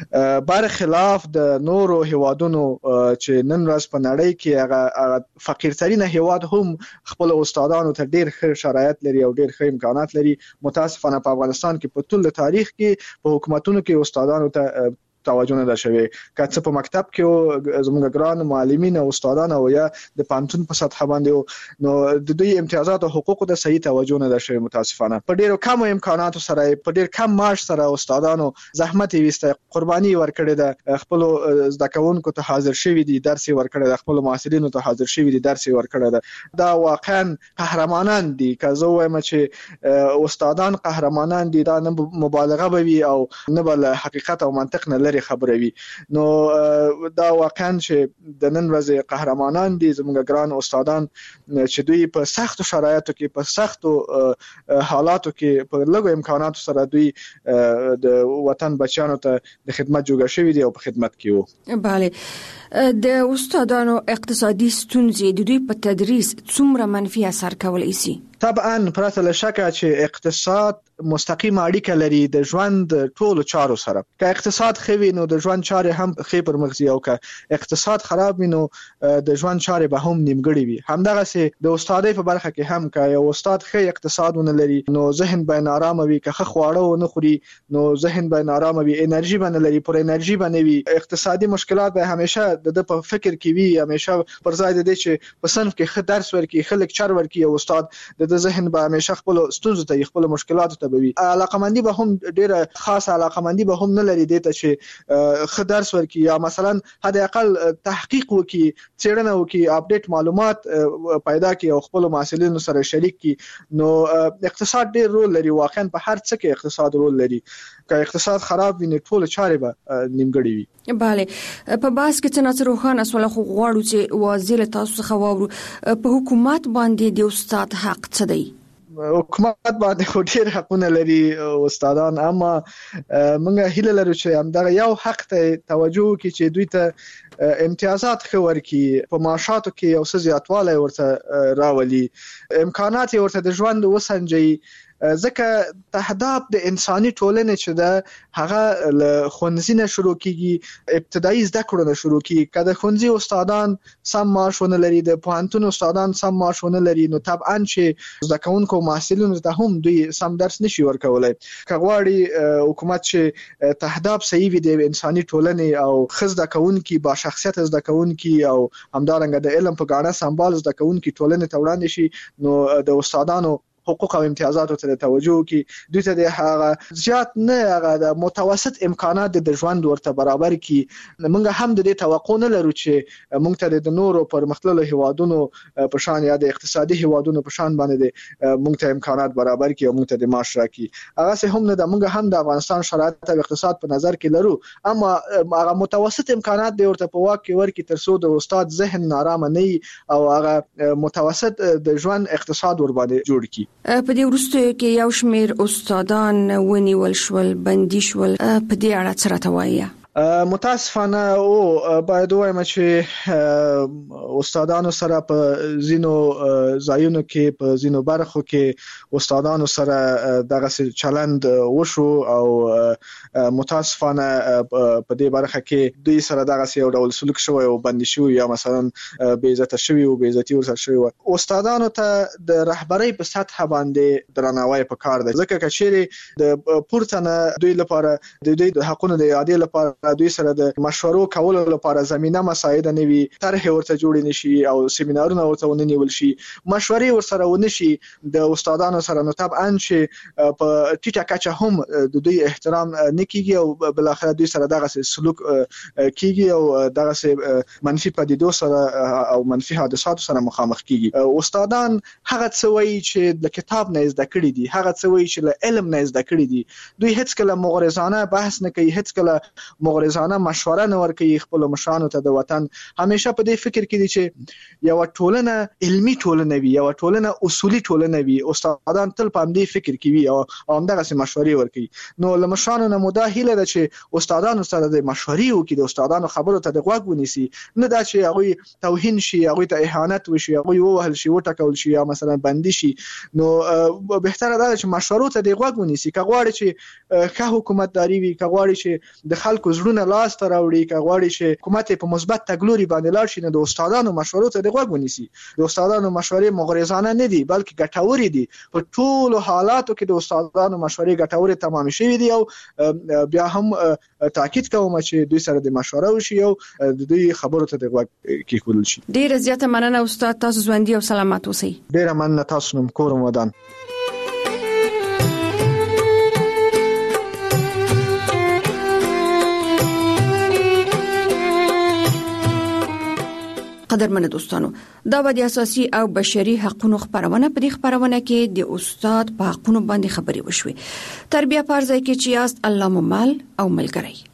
Speaker 17: برخلاف د نورو هیوادونو چې نن ورځ په نړۍ کې هغه فقیرترین هیواد هم خپل استادانو ته ډیر ښه شرایط لري او ډیر ښه امکانات لري. متاسفانه په افغانستان کې په ټول تاریخ کې په حکومتونو کې استادانو ته توجه نه ده شوی. که څه په مکتب کې زموږ ګران معلمین او استادان او یا د پانتون په سطح باندې نو د دوی امتیازات او حقوق د صحیح توجه نه ده شوی متاسفانه. په ډیرو کم امکاناتو سره په ډیر کم معاش سره استادانو زحمت ویسته قرباني ورکړي ده خپل زده کوونکو ته حاضر شوی دي درس ورکړي ده خپل محصلینو ته حاضر شوی دي درس ورکړي ده. دا واقعا قهرمانان دي. که زه وایم چې استادان قهرمانان دي دا نه مبالغه به وي او نه بل حقیقت او منطق نه لري خبروي. نو دا واقعا چې د نن ورځې قهرمانان دي زموږ ګران استادان چې دوی په سختو شرایطو کې په سختو حالاتو کې په لږو امکاناتو سره دوی د وطن بچیانو ته د خدمت جوړ شوی دي او په خدمت کې وو.
Speaker 11: bale د استادانو اقتصادي ستونزې د دوی په تدریس څومره منفي اثر کولای شي؟
Speaker 17: طبعا پرته له شکه چې اقتصاد مستقیم اړیکه لري د ژوند ټولو چارو سره. که اقتصاد خوي نو د ژوند چارې هم خې پر مخ ځي او که اقتصاد خراب وي نو د ژوند چارې به هم نیمګړې وي. همدغه سي د استادۍ په برخه کې هم که یو استاد ښه اقتصاد ونه لري نو ذهن به نارامه وي. که ښه خواړه ونه خوري نو ذهن به نارامه وي. انرژي به نه لري پر انرژي به نه وي. اقتصادي مشکلات به همیشه د په فکر کې وي. همیشه پر ځای د دې چې په صنف کې ښه درس ورکړي ښه لیکچر ورکړي او استاد د ذهن به همیشه خپل ستونزو ته خپل مشکلاتو ته به وي. علاقمندي به هم ډیره خاصه علاقمندي به هم نه لري دته چې ښه درس ورکړي یا مثلا حد اقل تحقیق وکړي څېړنه وکړي اپډیټ معلومات پیدا کړي او خپل محصلینو سره شریک کړي. نو اقتصاد ډیر رول لري. واقعا په هر څه کې اقتصاد رول لري. که اقتصاد خراب وي نو ټول چارې به نیمګړې وي.
Speaker 11: bale په باس کې څنګه روخانه سوال خو غواړو چې وزیر تاسو څخه واورو په حکومت باندې د استاد حق څه دی؟
Speaker 17: حکومت باندې خو ډیر حقونه لري استادان اما موږ هیله لرو چې همدغه یو حق ته توجه وکړي چې دوی ته امتیازات ښه ورکړي په معاشاتو کې یو څه زیاتوالی ورته راولي امکانات ورته د ژوند وسنجي. ځکه تهداب د انساني ټولنې چې ده هغه له ښوونځي نه شروع کیږي ابتدایي زده کړو نه شروع کیږي. که د ښوونځي استادان سم معاش ونه لري د پوهنتون استادان سم معاش ونه لري نو طبعا چې زده کوونکو محصلینو ته هم دوی سم درس نشي ورکولای. که غواړي حکومت چې تهداب صحیح وي د انساني ټولنې او ښه زده کوونکي با شخصیت زده کوونکي او همدارنګه د علم په ګاڼه سمبال زده کوونکي ټولنې ته وړاندې شي نو د استادانو حقوق او امتیازاتو ته توجه وکړي. دوی ته د هغه زیات نه هغه د متوسط امکانات د ژوند ورته برابر کړي. موږ هم د دې توقع نه لرو چې موږ ته د نورو پرمختللو هیوادونو په شان یا د اقتصادي هیوادونو په شان باندې موږ ته امکانات برابر کړي او موږ ته د معاش راکړي. هغه څه هم نه د موږ هم د افغانستان شرایط او اقتصاد په نظر کې لرو اما هغه متوسط امکانات د ورته په واک کې ورکړي تر څو د استاد ذهن نارامه نه او هغه متوسط د ژوند اقتصاد ور باندې جوړ کړي.
Speaker 11: په دې وروسته کې یو شمېر استادان ونیول شول بندي شول په دې اړه څه راته وایي؟
Speaker 17: متاسفانه او باید وایم چې استادانو سره په زینو ځایونو کې په زینو برخو کې استادانو سره دغه چلند وشو او متاسفانه په دې برخه کې دوی سره دغه یو ډول سلوک شوی او بندي شوی یا مثلا بې عزت شوی او بې عزتي ورسره شوی. استادانو ته د رهبرۍ په سطح باندې درناوی پکار دی ځکه چې د پورتنه دوی لپاره د دوی د حقونو د اعادې لپاره دوی سره د مشورو کولو لپاره زمينه مساعده نوي طرح ورته جوړ نشي او سیمینارونه ورته ونیول شي مشورې ورسره ونشي د استادانو سره نو طبعا چې په ټیټه کچه هم د دوی احترام نکېږي او بل اخر دوی سره دغه سلوک کیږي او دغه منفي پدیدو سره او منفي حادثاتو سره مخامخ کیږي استادان هغه څه وایي چې د کتاب نه زده کړی دي هغه څه وایي چې له علم نه زده کړی دي دوی هیڅ کله مغرضانه بحث نه کوي هیڅ کله مغرضانه مشوره نه ورکوي خپل مشرانو ته د وطن همیشه په دې فکر کې دي چې یو ټولنه علمي ټولنه وي یو ټولنه اصولي ټولنه وي استادان تل په دې فکر کې وي او همدغه مشورې ورکوي نو له مشرانو نه مده هیله ده چې استادانو سره د مشورې وکړي د استادانو خبرو ته د غوږ ونیسي نه دا چې هغه توهین شي هغه ته اهانت وشي هغه ووهل شي وټکول شي یا مثلا بندي شي نو بهتره ده چې مشورو ته د غوږ ونیسي کغواړي چې که حکومتداري وي کغواړي چې د خلکو زړونه لاس ته راوړي کغواړي چې حکومت په مثبت تګلوري باندې لاړ شي نو د استادانو مشورو ته د غوږ ونیسي د استادانو مشورې مغرضانه نه دي بلکې ګټورې دي په ټولو حالاتو کې د استادانو مشورې ګټورې تمام شوي دي او بیا هم تاکید کوم چې دوی سره د مشوره وشي او د دوی خبرو ته د غوږ کېښودل شي
Speaker 11: ډیره زیاته مننه استاد تاسو ژوندۍ او سلامات اوسئ
Speaker 17: ډیره مننه تاسو نوم کورم ودان
Speaker 11: قدرمن دوستانو دا د اساسي او بشري حقوقو خبرونه په دې خبرونه کې د استاد په حقوقو باندې خبري وشوي تربیه پرځای کې چې یاست الله ممال او ملګری